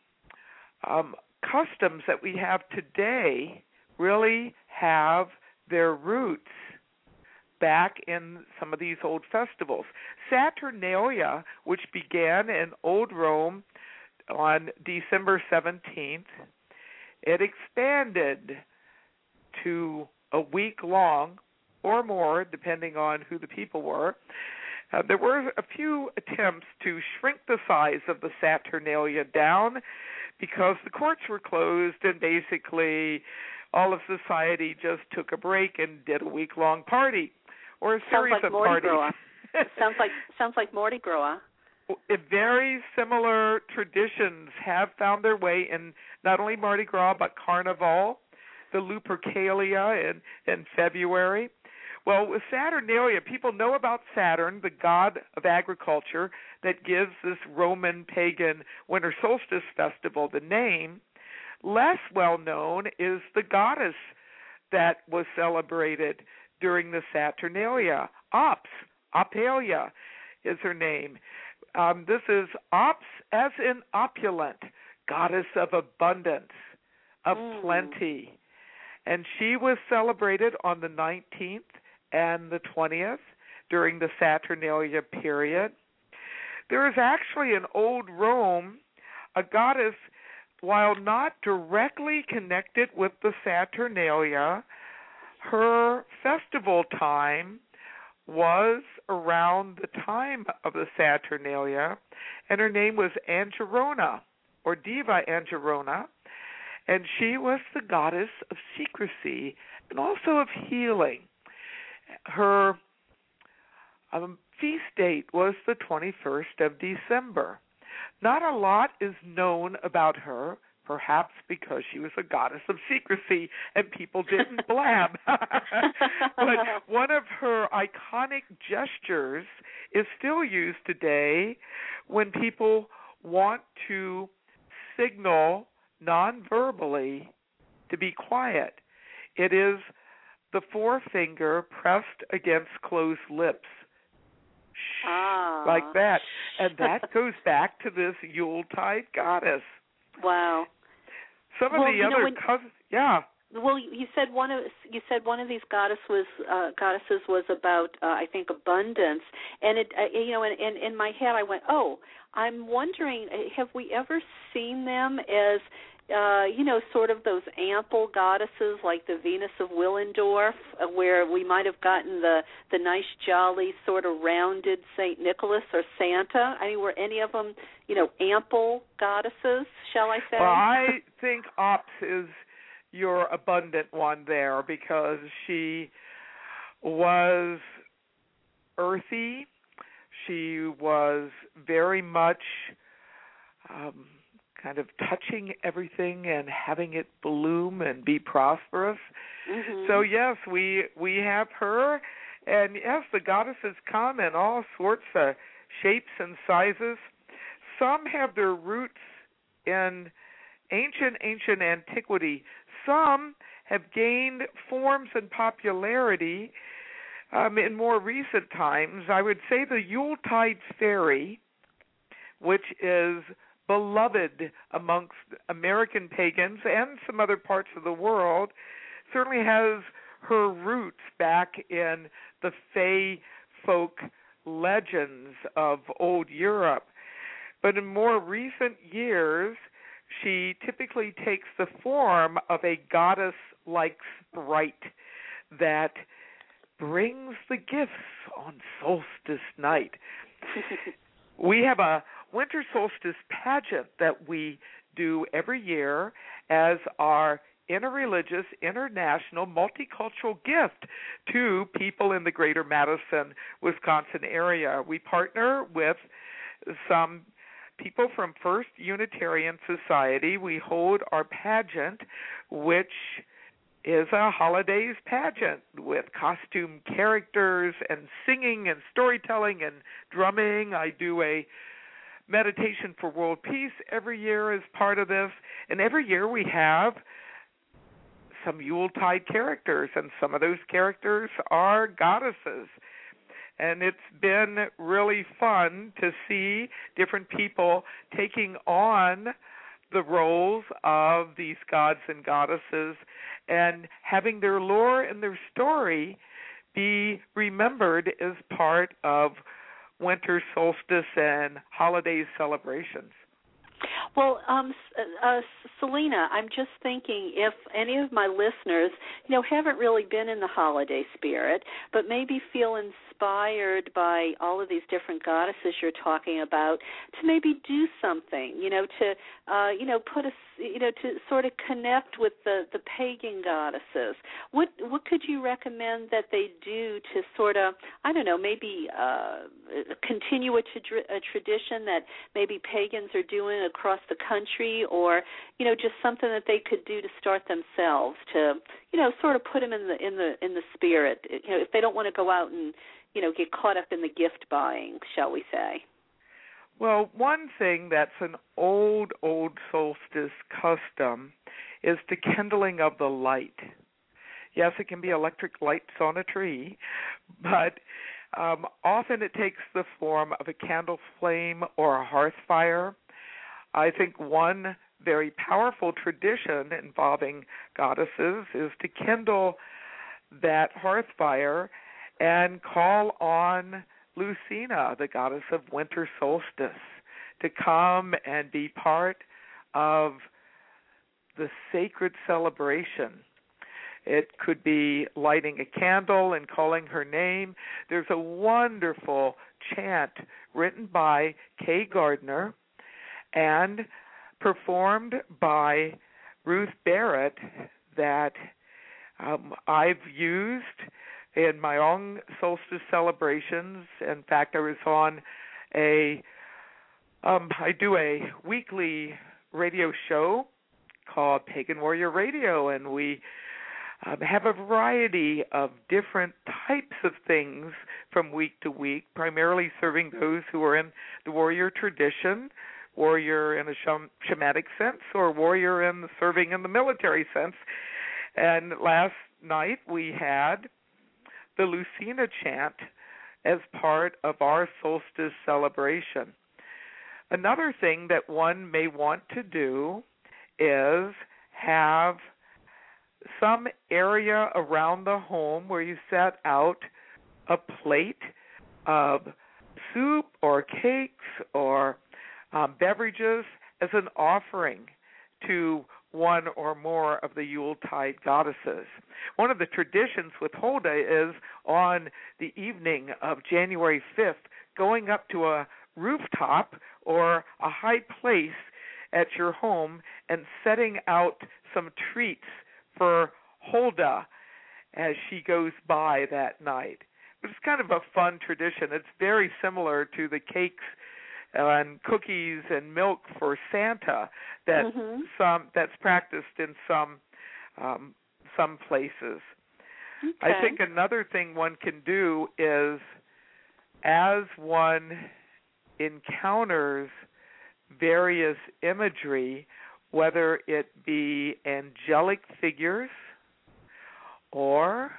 S3: um, customs that we have today really have their roots back in some of these old festivals. Saturnalia, which began in Old Rome on December seventeenth, it expanded to a week long or more, depending on who the people were. Uh, there were a few attempts to shrink the size of the Saturnalia down because the courts were closed and basically all of society just took a break and did a week-long party or a series
S1: sounds like
S3: of
S1: Mardi
S3: parties.
S1: Gras. sounds like sounds like Mardi Gras.
S3: Very similar traditions have found their way in not only Mardi Gras but Carnival, the Lupercalia in, in February. Well, with Saturnalia, people know about Saturn, the god of agriculture, that gives this Roman pagan winter solstice festival the name. Less well known is the goddess that was celebrated during the Saturnalia. Ops, Ophelia is her name. Um, this is Ops as in opulent, goddess of abundance, of
S1: mm.
S3: plenty. And she was celebrated on the nineteenth and the twentieth during the Saturnalia period. There is actually in Old Rome a goddess, while not directly connected with the Saturnalia, her festival time was around the time of the Saturnalia, and her name was Angerona, or Diva Angerona, and she was the goddess of secrecy and also of healing. Her um, feast date was the twenty-first of December. Not a lot is known about her, perhaps because she was a goddess of secrecy and people didn't blab. But one of her iconic gestures is still used today when people want to signal non-verbally to be quiet. It is the forefinger pressed against closed lips. Shh,
S1: ah.
S3: like that. And that goes back to this Yuletide goddess.
S1: Wow.
S3: Some of
S1: well,
S3: the
S1: you
S3: other
S1: know, when,
S3: cousins, yeah.
S1: Well, you said one of you said one of these goddess was uh, goddesses was about uh, I think abundance, and it uh, you know in, in in my head I went, oh, I'm wondering, have we ever seen them as uh, you know, sort of those ample goddesses like the Venus of Willendorf, uh, where we might have gotten the, the nice, jolly, sort of rounded Saint Nicholas or Santa? I mean, were any of them, you know, ample goddesses, shall I say?
S3: Well, I think Ops is your abundant one there because she was earthy. She was very much um, kind of touching everything and having it bloom and be prosperous.
S1: Mm-hmm.
S3: So, yes, we we have her. And, yes, the goddesses come in all sorts of shapes and sizes. Some have their roots in ancient, ancient antiquity. Some have gained forms and popularity um, in more recent times. I would say the Yuletide fairy, which is beloved amongst American pagans and some other parts of the world, certainly has her roots back in the Fey folk legends of old Europe. But in more recent years, she typically takes the form of a goddess-like sprite that brings the gifts on solstice night. We have a winter solstice pageant that we do every year as our interreligious, international, multicultural gift to people in the greater Madison, Wisconsin area. We partner with some people from First Unitarian Society. We hold our pageant, which is a holidays pageant with costume characters and singing and storytelling and drumming. I do a meditation for world peace every year as part of this. And every year we have some Yuletide characters, and some of those characters are goddesses. And it's been really fun to see different people taking on the roles of these gods and goddesses and having their lore and their story be remembered as part of winter solstice and holiday celebrations.
S1: Well, um, uh, Selena, I'm just thinking if any of my listeners, you know, haven't really been in the holiday spirit, but maybe feel inspired by all of these different goddesses you're talking about, to maybe do something, you know, to, uh, you know, put a, you know, to sort of connect with the, the pagan goddesses. What what could you recommend that they do to sort of, I don't know, maybe uh, continue a, tra- a tradition that maybe pagans are doing across the country, or, you know, just something that they could do to start themselves to, you know, sort of put them in the in the in the spirit, you know, if they don't want to go out and, you know, get caught up in the gift buying, shall we say.
S3: Well, one thing that's an old, old solstice custom is the kindling of the light. Yes, it can be electric lights on a tree, but um, often it takes the form of a candle flame or a hearth fire. I think one very powerful tradition involving goddesses is to kindle that hearth fire and call on Lucina, the goddess of winter solstice, to come and be part of the sacred celebration. It could be lighting a candle and calling her name. There's a wonderful chant written by Kay Gardner and performed by Ruth Barrett that um, I've used in my own solstice celebrations. In fact, I was on a, um, I do a weekly radio show called Pagan Warrior Radio, and we um, have a variety of different types of things from week to week, primarily serving those who are in the warrior tradition, warrior in a sham- shamanic sense, or warrior in the serving in the military sense. And last night we had the Lucina chant as part of our solstice celebration. Another thing that one may want to do is have some area around the home where you set out a plate of soup or cakes or um, beverages as an offering to one or more of the Yuletide goddesses. One of the traditions with Hulda is on the evening of January fifth, going up to a rooftop or a high place at your home and setting out some treats for Hulda as she goes by that night. It's kind of a fun tradition. It's very similar to the cakes and cookies and milk for Santa that mm-hmm. some that's practiced in some um, some places. Okay. I think another thing one can do is, as one encounters various imagery, whether it be angelic figures or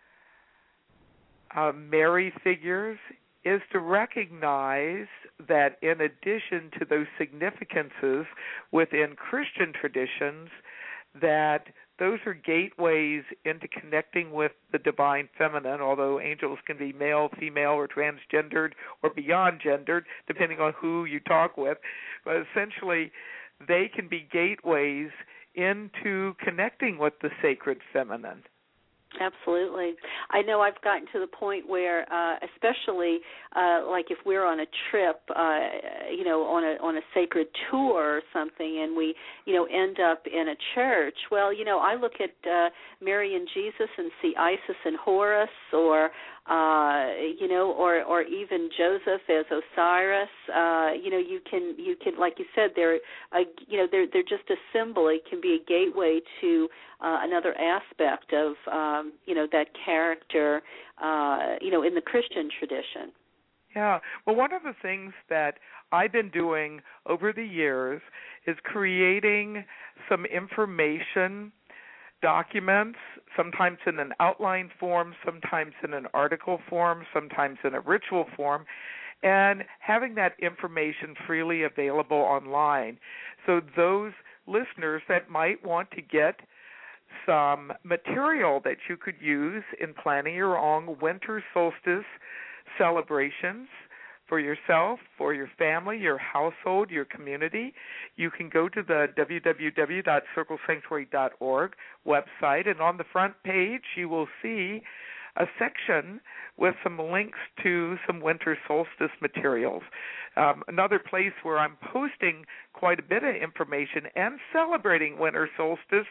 S3: uh, Mary figures, is to recognize that in addition to those significances within Christian traditions, that those are gateways into connecting with the divine feminine, although angels can be male, female, or transgendered, or beyond gendered, depending on who you talk with. But essentially, they can be gateways into connecting with the sacred feminine.
S1: Absolutely. I know I've gotten to the point where, uh, especially uh, like if we're on a trip, uh, you know, on a on a sacred tour or something, and we, you know, end up in a church. Well, you know, I look at uh, Mary and Jesus and see Isis and Horus, or uh, you know, or or even Joseph as Osiris. Uh, you know, you can you can like you said, they're a, you know they're they're just a symbol. It can be a gateway to uh, another aspect of um, you know that character. Uh, you know, in the Christian tradition.
S3: Yeah. Well, one of the things that I've been doing over the years is creating some information documents, sometimes in an outline form, sometimes in an article form, sometimes in a ritual form, and having that information freely available online. So those listeners that might want to get some material that you could use in planning your own winter solstice celebrations for yourself, for your family, your household, your community, you can go to the w w w dot circle sanctuary dot org website, and on the front page you will see a section with some links to some winter solstice materials. Um, another place where I'm posting quite a bit of information and celebrating winter solstice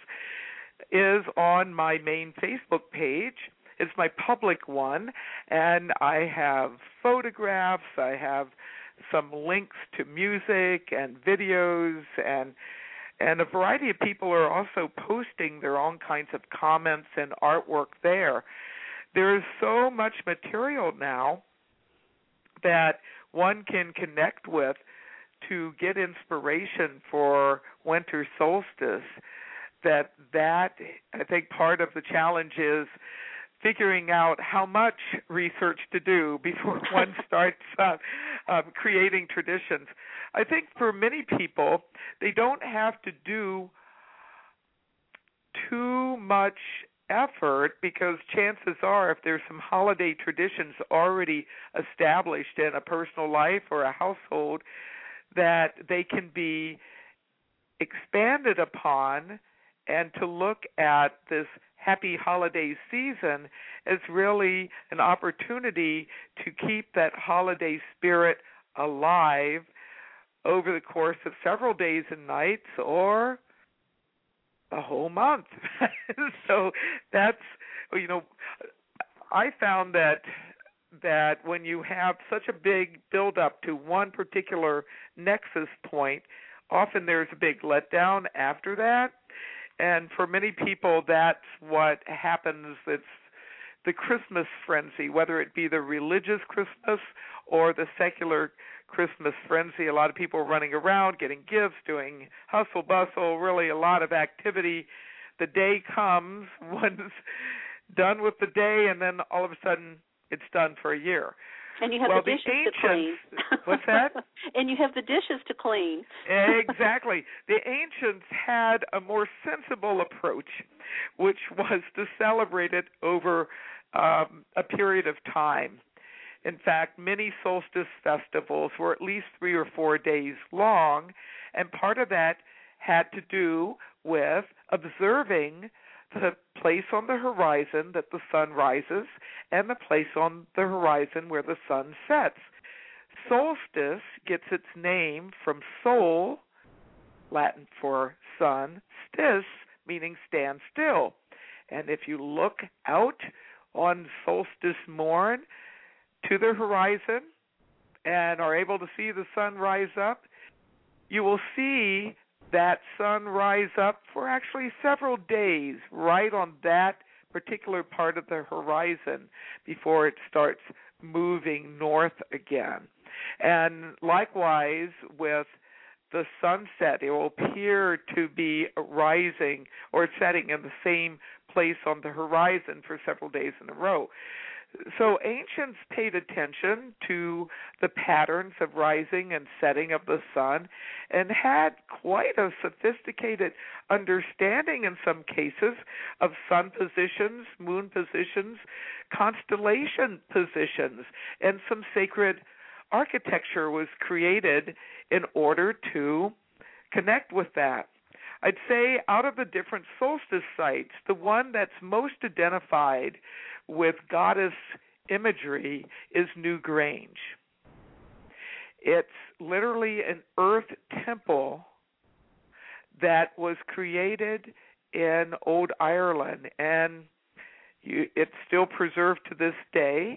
S3: is on my main Facebook page. It's my public one, and I have photographs, I have some links to music and videos, and and a variety of people are also posting their own kinds of comments and artwork there. There is so much material now that one can connect with to get inspiration for winter solstice. That that I think part of the challenge is figuring out how much research to do before one starts uh, um, creating traditions. I think for many people, they don't have to do too much effort, because chances are if there's some holiday traditions already established in a personal life or a household, that they can be expanded upon, and to look at this happy holiday season as really an opportunity to keep that holiday spirit alive over the course of several days and nights, or a whole month. So that's, you know, I found that that when you have such a big build-up to one particular nexus point, often there's a big letdown after that. And for many people, that's what happens. It's the Christmas frenzy, whether it be the religious Christmas or the secular Christmas frenzy. A lot of people running around, getting gifts, doing hustle bustle, really a lot of activity. The day comes, one's done with the day, and then all of a sudden it's done for a year.
S1: And you have
S3: well,
S1: the dishes
S3: the
S1: to clean.
S3: What's that?
S1: And you have the dishes to clean.
S3: Exactly. The ancients had a more sensible approach, which was to celebrate it over um, a period of time. In fact, many solstice festivals were at least three or four days long, and part of that had to do with observing the place on the horizon that the sun rises and the place on the horizon where the sun sets. Solstice gets its name from sol, Latin for sun, stis, meaning stand still. And if you look out on solstice morn to the horizon and are able to see the sun rise up, you will see that sun rise up for actually several days right on that particular part of the horizon before it starts moving north again. And likewise with the sunset, it will appear to be rising or setting in the same place on the horizon for several days in a row. So ancients paid attention to the patterns of rising and setting of the sun and had quite a sophisticated understanding in some cases of sun positions, moon positions, constellation positions, and some sacred architecture was created in order to connect with that. I'd say out of the different solstice sites, the one that's most identified with goddess imagery is New Grange. It's literally an earth temple that was created in Old Ireland, and you, it's still preserved to this day.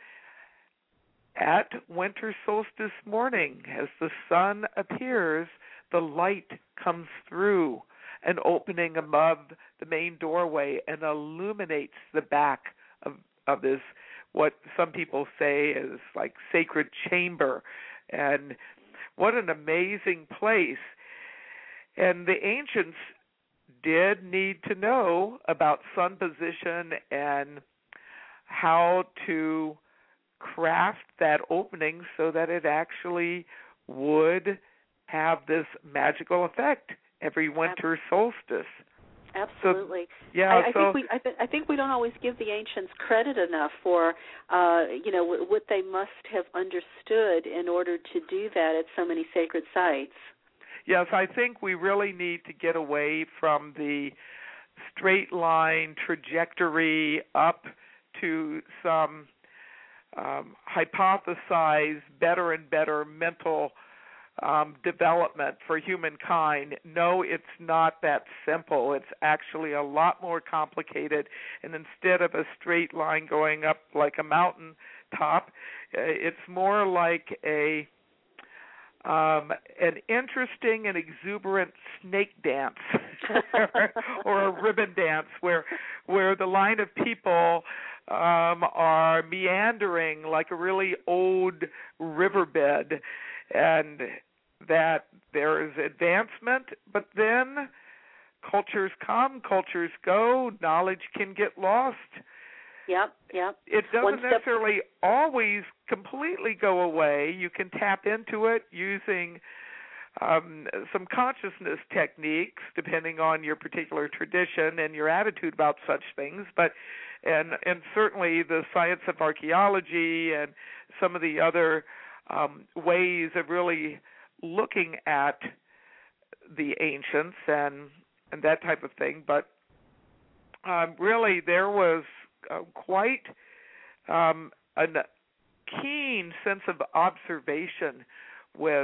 S3: At winter solstice morning, as the sun appears, the light comes through an opening above the main doorway and illuminates the back of, of this, what some people say is like sacred chamber. And what an amazing place. And the ancients did need to know about sun position and how to craft that opening so that it actually would have this magical effect every winter solstice.
S1: Absolutely.
S3: So, yeah.
S1: I, I
S3: so,
S1: think we I, th- I think we don't always give the ancients credit enough for uh, you know w- what they must have understood in order to do that at so many sacred sites.
S3: Yes, I think we really need to get away from the straight line trajectory up to some um, hypothesized better and better mental Um, development for humankind. No, it's not that simple. It's actually a lot more complicated, and instead of a straight line going up like a mountain top, it's more like a um, an interesting and exuberant snake dance or a ribbon dance where where the line of people um, are meandering like a really old riverbed, and that there is advancement, but then cultures come, cultures go, knowledge can get lost.
S1: Yep, yep.
S3: It doesn't necessarily always completely go away. You can tap into it using um, some consciousness techniques, depending on your particular tradition and your attitude about such things. But and and certainly the science of archaeology and some of the other um, ways of really looking at the ancients and and that type of thing. But um, really, there was uh, quite um, a keen sense of observation with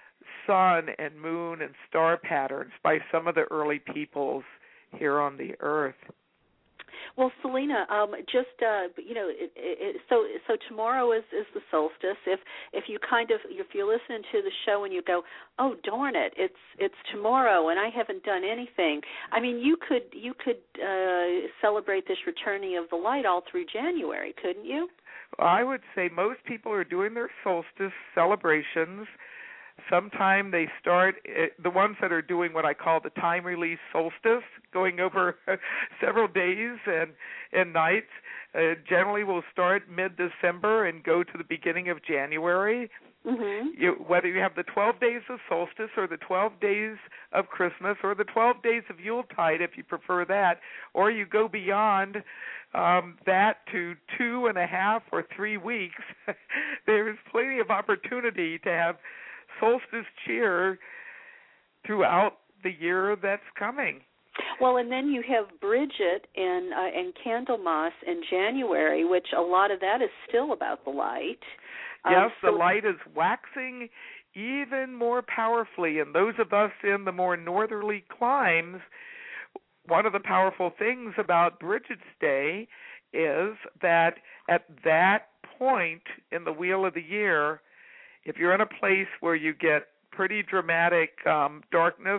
S3: sun and moon and star patterns by some of the early peoples here on the earth.
S1: Well, Selena, um, just uh, you know, it, it, so so tomorrow is, is the solstice. If if you kind of if you're listening to the show and you go, oh darn it, it's it's tomorrow and I haven't done anything. I mean, you could you could uh, celebrate this returning of the light all through January, couldn't you?
S3: I would say most people are doing their solstice celebrations. Sometime they start, the ones that are doing what I call the time-release solstice, going over several days and, and nights, uh, generally will start mid-December and go to the beginning of January.
S1: Mm-hmm.
S3: You, whether you have the twelve days of solstice or the twelve days of Christmas or the twelve days of Yuletide, if you prefer that, or you go beyond um, that to two and a half or three weeks, there's plenty of opportunity to have solstice cheer throughout the year that's coming.
S1: Well, and then you have Bridget and uh, and Candlemas in January, which a lot of that is still about the light.
S3: Yes,
S1: um, so
S3: the light is waxing even more powerfully, and those of us in the more northerly climes, one of the powerful things about Bridget's Day is that at that point in the wheel of the year, if you're in a place where you get pretty dramatic um, darkness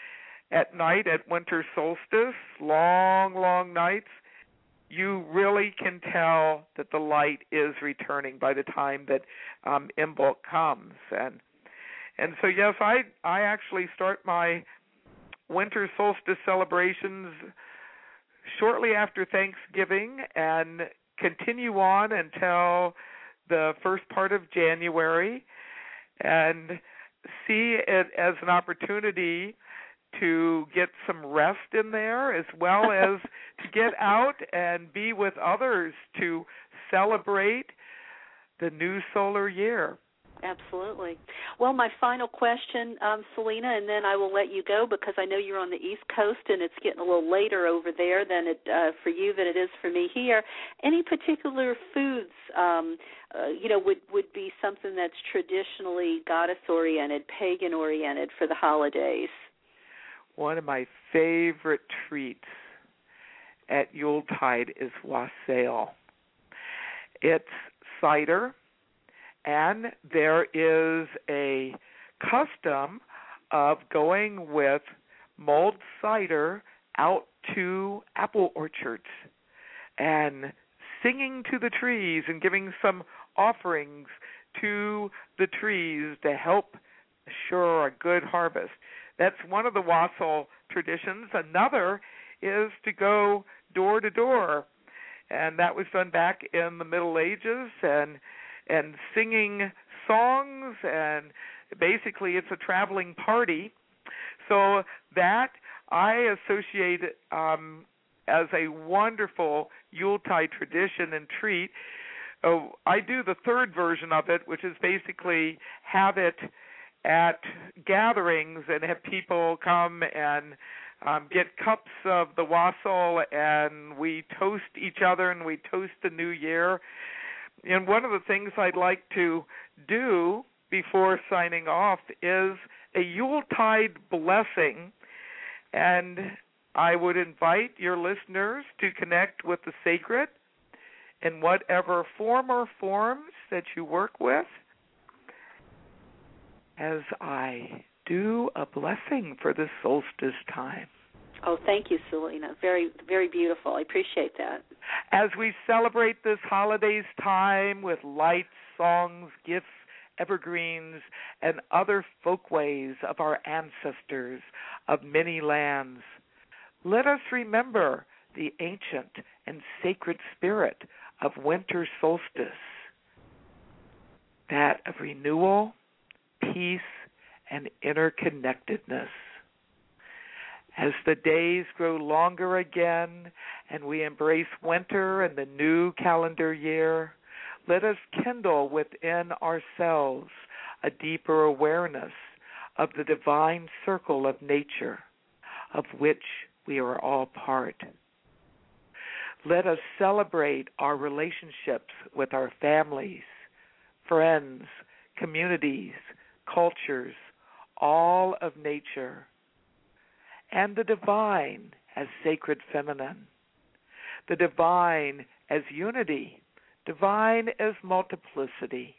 S3: at night at winter solstice, long, long nights, you really can tell that the light is returning by the time that um, Imbolc comes. And and so, yes, I, I actually start my winter solstice celebrations shortly after Thanksgiving, and continue on until the first part of January, and see it as an opportunity to get some rest in there, as well as to get out and be with others to celebrate the new solar year.
S1: Absolutely. Well, my final question, um, Selena, and then I will let you go because I know you're on the East Coast and it's getting a little later over there than it uh, for you than it is for me here. Any particular foods, um, uh, you know, would, would be something that's traditionally goddess-oriented, pagan-oriented for the holidays?
S3: One of my favorite treats at Yuletide is wassail. It's cider, and there is a custom of going with mulled cider out to apple orchards and singing to the trees and giving some offerings to the trees to help assure a good harvest. That's one of the wassail traditions. Another is to go door to door, and that was done back in the Middle Ages, and and singing songs, and basically it's a traveling party. So that I associate um, as a wonderful Yuletide tradition and treat. Oh, I do the third version of it, which is basically have it at gatherings and have people come and um, get cups of the wassail, and we toast each other and we toast the new year. And one of the things I'd like to do before signing off is a Yuletide blessing, and I would invite your listeners to connect with the sacred in whatever form or forms that you work with, as I do a blessing for the solstice time.
S1: Oh, thank you, Selena. Very, very beautiful. I appreciate that.
S3: As we celebrate this holidays time with lights, songs, gifts, evergreens, and other folkways of our ancestors of many lands, let us remember the ancient and sacred spirit of winter solstice, that of renewal, peace, and interconnectedness. As the days grow longer again and we embrace winter and the new calendar year, let us kindle within ourselves a deeper awareness of the divine circle of nature, of which we are all part. Let us celebrate our relationships with our families, friends, communities, cultures, all of nature, and the divine as sacred feminine, the divine as unity, divine as multiplicity.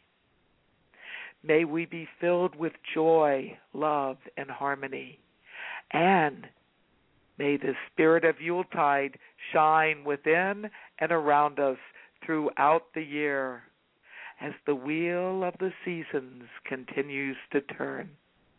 S3: May we be filled with joy, love, and harmony, and may the spirit of Yuletide shine within and around us throughout the year as the wheel of the seasons continues to turn.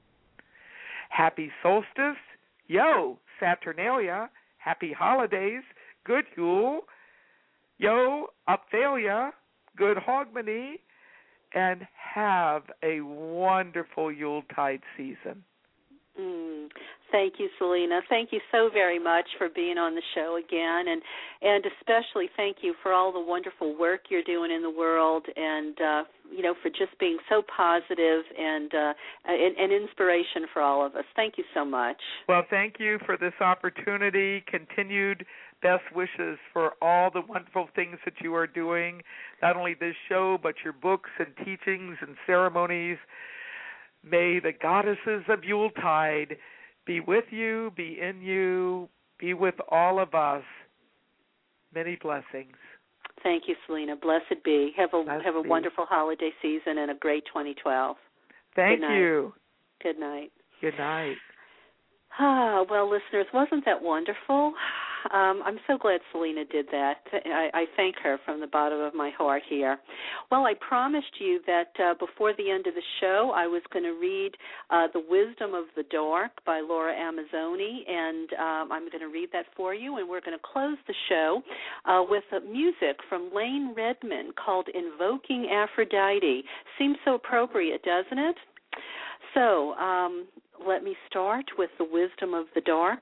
S3: Happy solstice. Yo, Saturnalia, happy holidays, good Yule, yo, Ophalia, good Hogmanay, and have a wonderful Yuletide season.
S1: Mm, thank you, Selena. Thank you so very much for being on the show again, and and especially thank you for all the wonderful work you're doing in the world, and uh, you know, for just being so positive and uh, an, an inspiration for all of us. Thank you so much.
S3: Well, thank you for this opportunity. Continued best wishes for all the wonderful things that you are doing, not only this show, but your books and teachings and ceremonies. May the goddesses of Yuletide be with you, be in you, be with all of us. Many blessings.
S1: Thank you, Selena. Blessed be. Have a
S3: Blessed
S1: have a
S3: be.
S1: wonderful holiday season and a great twenty twelve.
S3: Thank
S1: Good
S3: you.
S1: Good night.
S3: Good night.
S1: Ah, well, listeners, wasn't that wonderful? Um, I'm so glad Selena did that. I, I thank her from the bottom of my heart here. Well, I promised you that uh, before the end of the show, I was going to read uh, The Wisdom of the Dark by Laura Amazzoni, and um, I'm going to read that for you, and we're going to close the show uh, with uh, music from Lane Redmond called Invoking Aphrodite. Seems so appropriate, doesn't it? So um, let me start with The Wisdom of the Dark.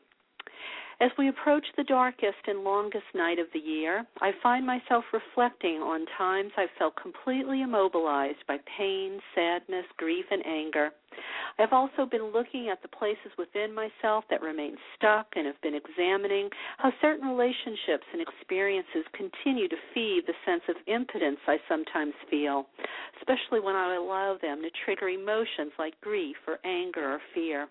S1: As we approach the darkest and longest night of the year, I find myself reflecting on times I've felt completely immobilized by pain, sadness, grief, and anger. I've also been looking at the places within myself that remain stuck and have been examining how certain relationships and experiences continue to feed the sense of impotence I sometimes feel, especially when I allow them to trigger emotions like grief or anger or fear.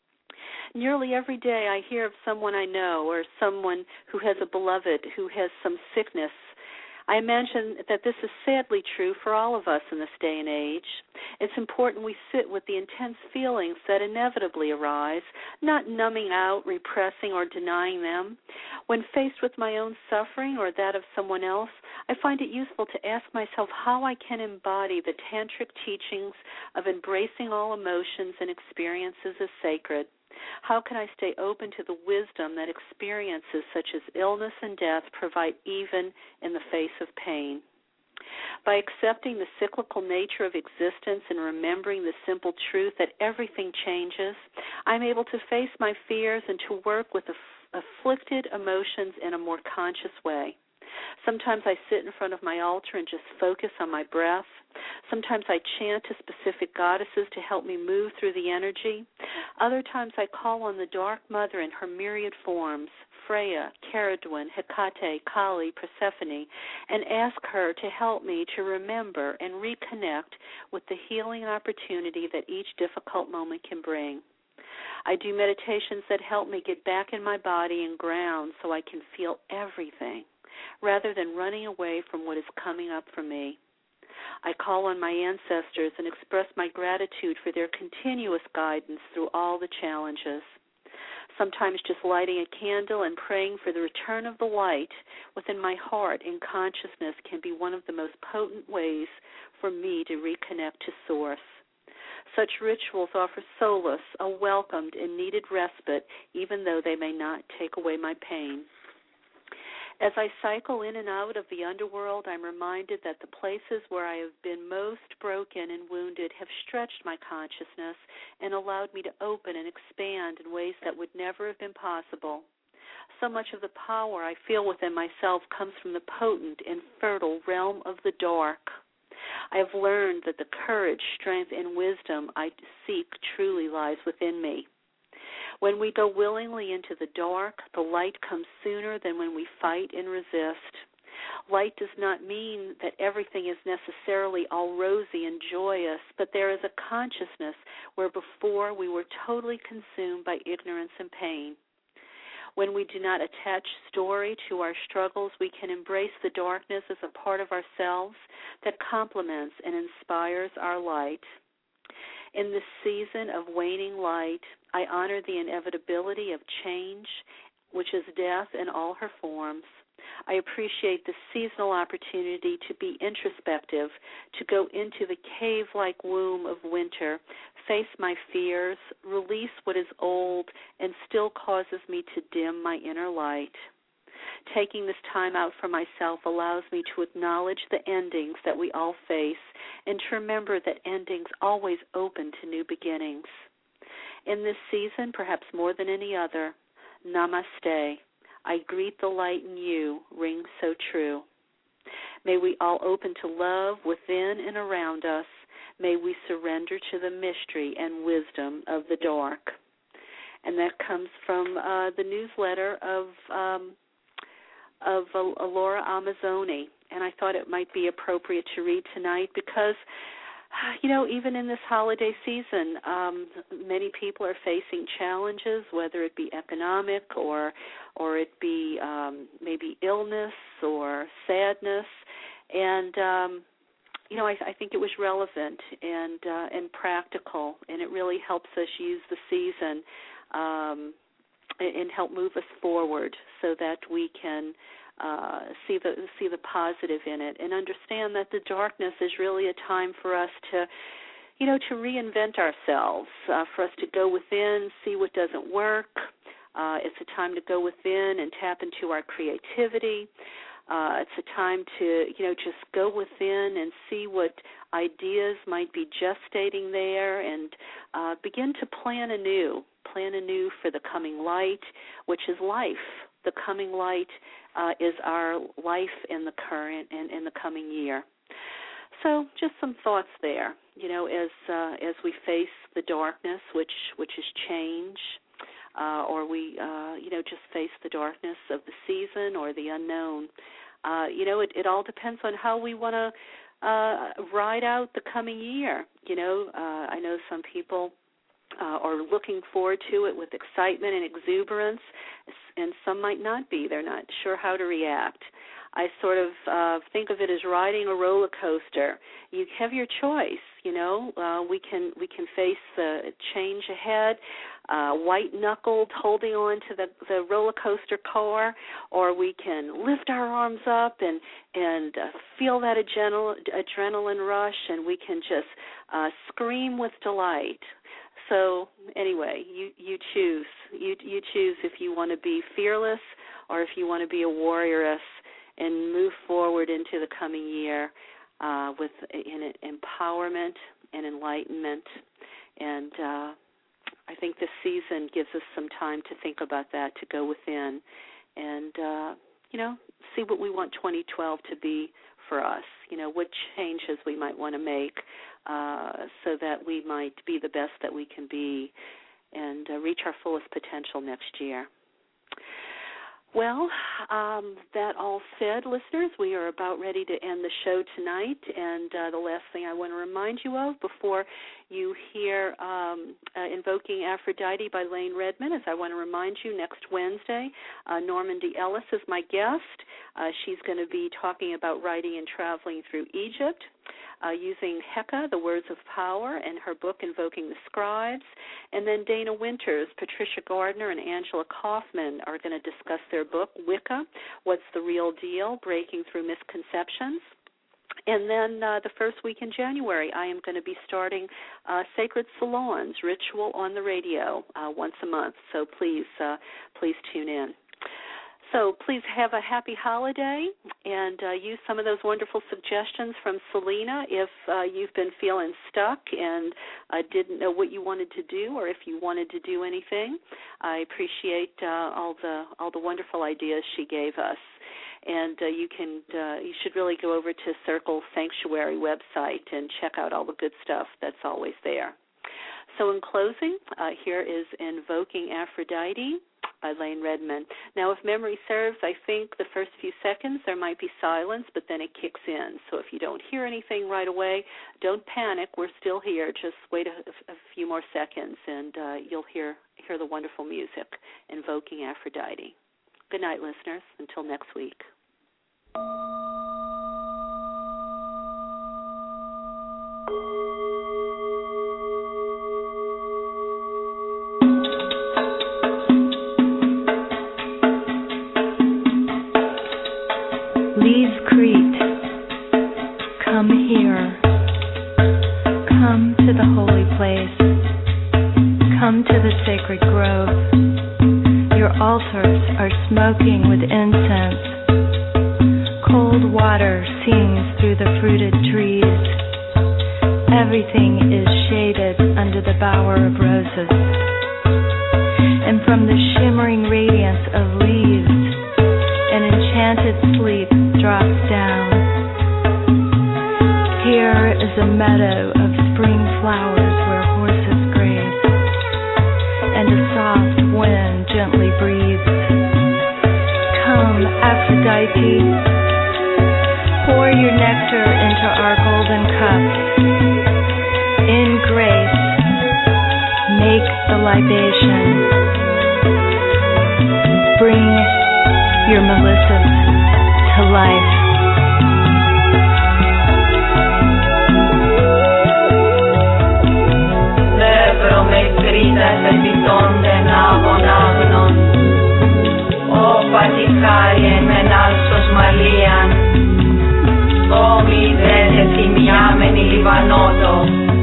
S1: Nearly every day I hear of someone I know or someone who has a beloved who has some sickness. I imagine that this is sadly true for all of us in this day and age. It's important we sit with the intense feelings that inevitably arise, not numbing out, repressing, or denying them. When faced with my own suffering or that of someone else, I find it useful to ask myself how I can embody the tantric teachings of embracing all emotions and experiences as sacred. How can I stay open to the wisdom that experiences such as illness and death provide even in the face of pain? By accepting the cyclical nature of existence and remembering the simple truth that everything changes, I'm able to face my fears and to work with aff- afflicted emotions in a more conscious way. Sometimes I sit in front of my altar and just focus on my breath. Sometimes I chant to specific goddesses to help me move through the energy. Other times I call on the Dark Mother in her myriad forms, Freya, Caradwen, Hecate, Kali, Persephone, and ask her to help me to remember and reconnect with the healing opportunity that each difficult moment can bring. I do meditations that help me get back in my body and ground so I can feel everything, rather than running away from what is coming up for me. I call on my ancestors and express my gratitude for their continuous guidance through all the challenges. Sometimes just lighting a candle and praying for the return of the light within my heart and consciousness can be one of the most potent ways for me to reconnect to Source. Such rituals offer solace, a welcomed and needed respite, even though they may not take away my pain. As I cycle in and out of the underworld, I'm reminded that the places where I have been most broken and wounded have stretched my consciousness and allowed me to open and expand in ways that would never have been possible. So much of the power I feel within myself comes from the potent and fertile realm of the dark. I have learned that the courage, strength, and wisdom I seek truly lies within me. When we go willingly into the dark, the light comes sooner than when we fight and resist. Light does not mean that everything is necessarily all rosy and joyous, but there is a consciousness where before we were totally consumed by ignorance and pain. When we do not attach story to our struggles, we can embrace the darkness as a part of ourselves that complements and inspires our light. In this season of waning light, I honor the inevitability of change, which is death in all her forms. I appreciate the seasonal opportunity to be introspective, to go into the cave-like womb of winter, face my fears, release what is old, and still causes me to dim my inner light. Taking this time out for myself allows me to acknowledge the endings that we all face and to remember that endings always open to new beginnings. In this season, perhaps more than any other, namaste. I greet the light in you, ring so true. May we all open to love within and around us. May we surrender to the mystery and wisdom of the dark. And that comes from uh, the newsletter of um, of uh, Laura Amazzoni. And I thought it might be appropriate to read tonight because, you know, even in this holiday season, um, many people are facing challenges, whether it be economic or or it be um, maybe illness or sadness. And, um, you know, I, I think it was relevant and uh, and practical, and it really helps us use the season um, and help move us forward so that we can uh, see the see the positive in it, and understand that the darkness is really a time for us to, you know, to reinvent ourselves, uh, for us to go within, see what doesn't work. Uh, it's a time to go within and tap into our creativity. Uh, it's a time to, you know, just go within and see what ideas might be gestating there, and uh, begin to plan anew, plan anew for the coming light, which is life. The coming light uh, is our life in the current and in the coming year. So just some thoughts there, you know, as uh, as we face the darkness, which which is change, uh, or we, uh, you know, just face the darkness of the season or the unknown. Uh, you know, it, it all depends on how we want to uh, ride out the coming year. You know, uh, I know some people uh, are looking forward to it with excitement and exuberance, and some might not be. They're not sure how to react. I sort of uh, think of it as riding a roller coaster. You have your choice, you know. Uh, we can we can face the change ahead, uh, white-knuckled, holding on to the, the roller coaster car, or we can lift our arms up and and uh, feel that adrenal, adrenaline rush, and we can just uh, scream with delight. So anyway, you, you choose. You you choose if you want to be fearless or if you want to be a warrioress and move forward into the coming year uh, with in empowerment and enlightenment. And uh, I think this season gives us some time to think about that, to go within and, uh, you know, see what we want twenty twelve to be for us, you know, what changes we might want to make uh, so that we might be the best that we can be and uh, reach our fullest potential next year. Well, um, that all said, listeners, we are about ready to end the show tonight, and uh, the last thing I want to remind you of before you hear um, uh, Invoking Aphrodite by Lane Redmond is I want to remind you next Wednesday, uh, Normandy Ellis is my guest. Uh, she's going to be talking about writing and traveling through Egypt. Uh, using Heka, the Words of Power, and her book Invoking the Scribes. And then Dana Winters, Patricia Gardner, and Angela Kaufman are going to discuss their book, Wicca, What's the Real Deal? Breaking Through Misconceptions. And then uh, the first week in January, I am going to be starting uh, Sacred Salons, Ritual on the Radio, uh, once a month. So please, uh, please tune in. So please have a happy holiday and uh, use some of those wonderful suggestions from Selena if uh, you've been feeling stuck and uh, didn't know what you wanted to do or if you wanted to do anything. I appreciate uh, all the all the wonderful ideas she gave us. And uh, you can uh, you should really go over to Circle Sanctuary website and check out all the good stuff that's always there. So in closing, uh, here is Invoking Aphrodite by Lane Redmond. Now, if memory serves, I think the first few seconds there might be silence, but then it kicks in. So if you don't hear anything right away, don't panic. We're still here. Just wait a, a few more seconds, and uh, you'll hear hear the wonderful music, Invoking Aphrodite. Good night, listeners. Until next week.
S4: Leave Crete, come here, come to the holy place, come to the sacred grove. Your altars are smoking with incense. Cold water sings through the fruited trees. Everything is shaded under the bower of roses. And from the shimmering radiance of leaves, an enchanted sleep drops down. Here is a meadow of spring flowers where horses graze, and a soft wind gently breathes. Come, Aphrodite, pour your nectar into our golden cups. In grace, make the libation. Bring your Melissas to life. Le promescritas el pitón de Nabo Nagnon.
S5: Ivanoto.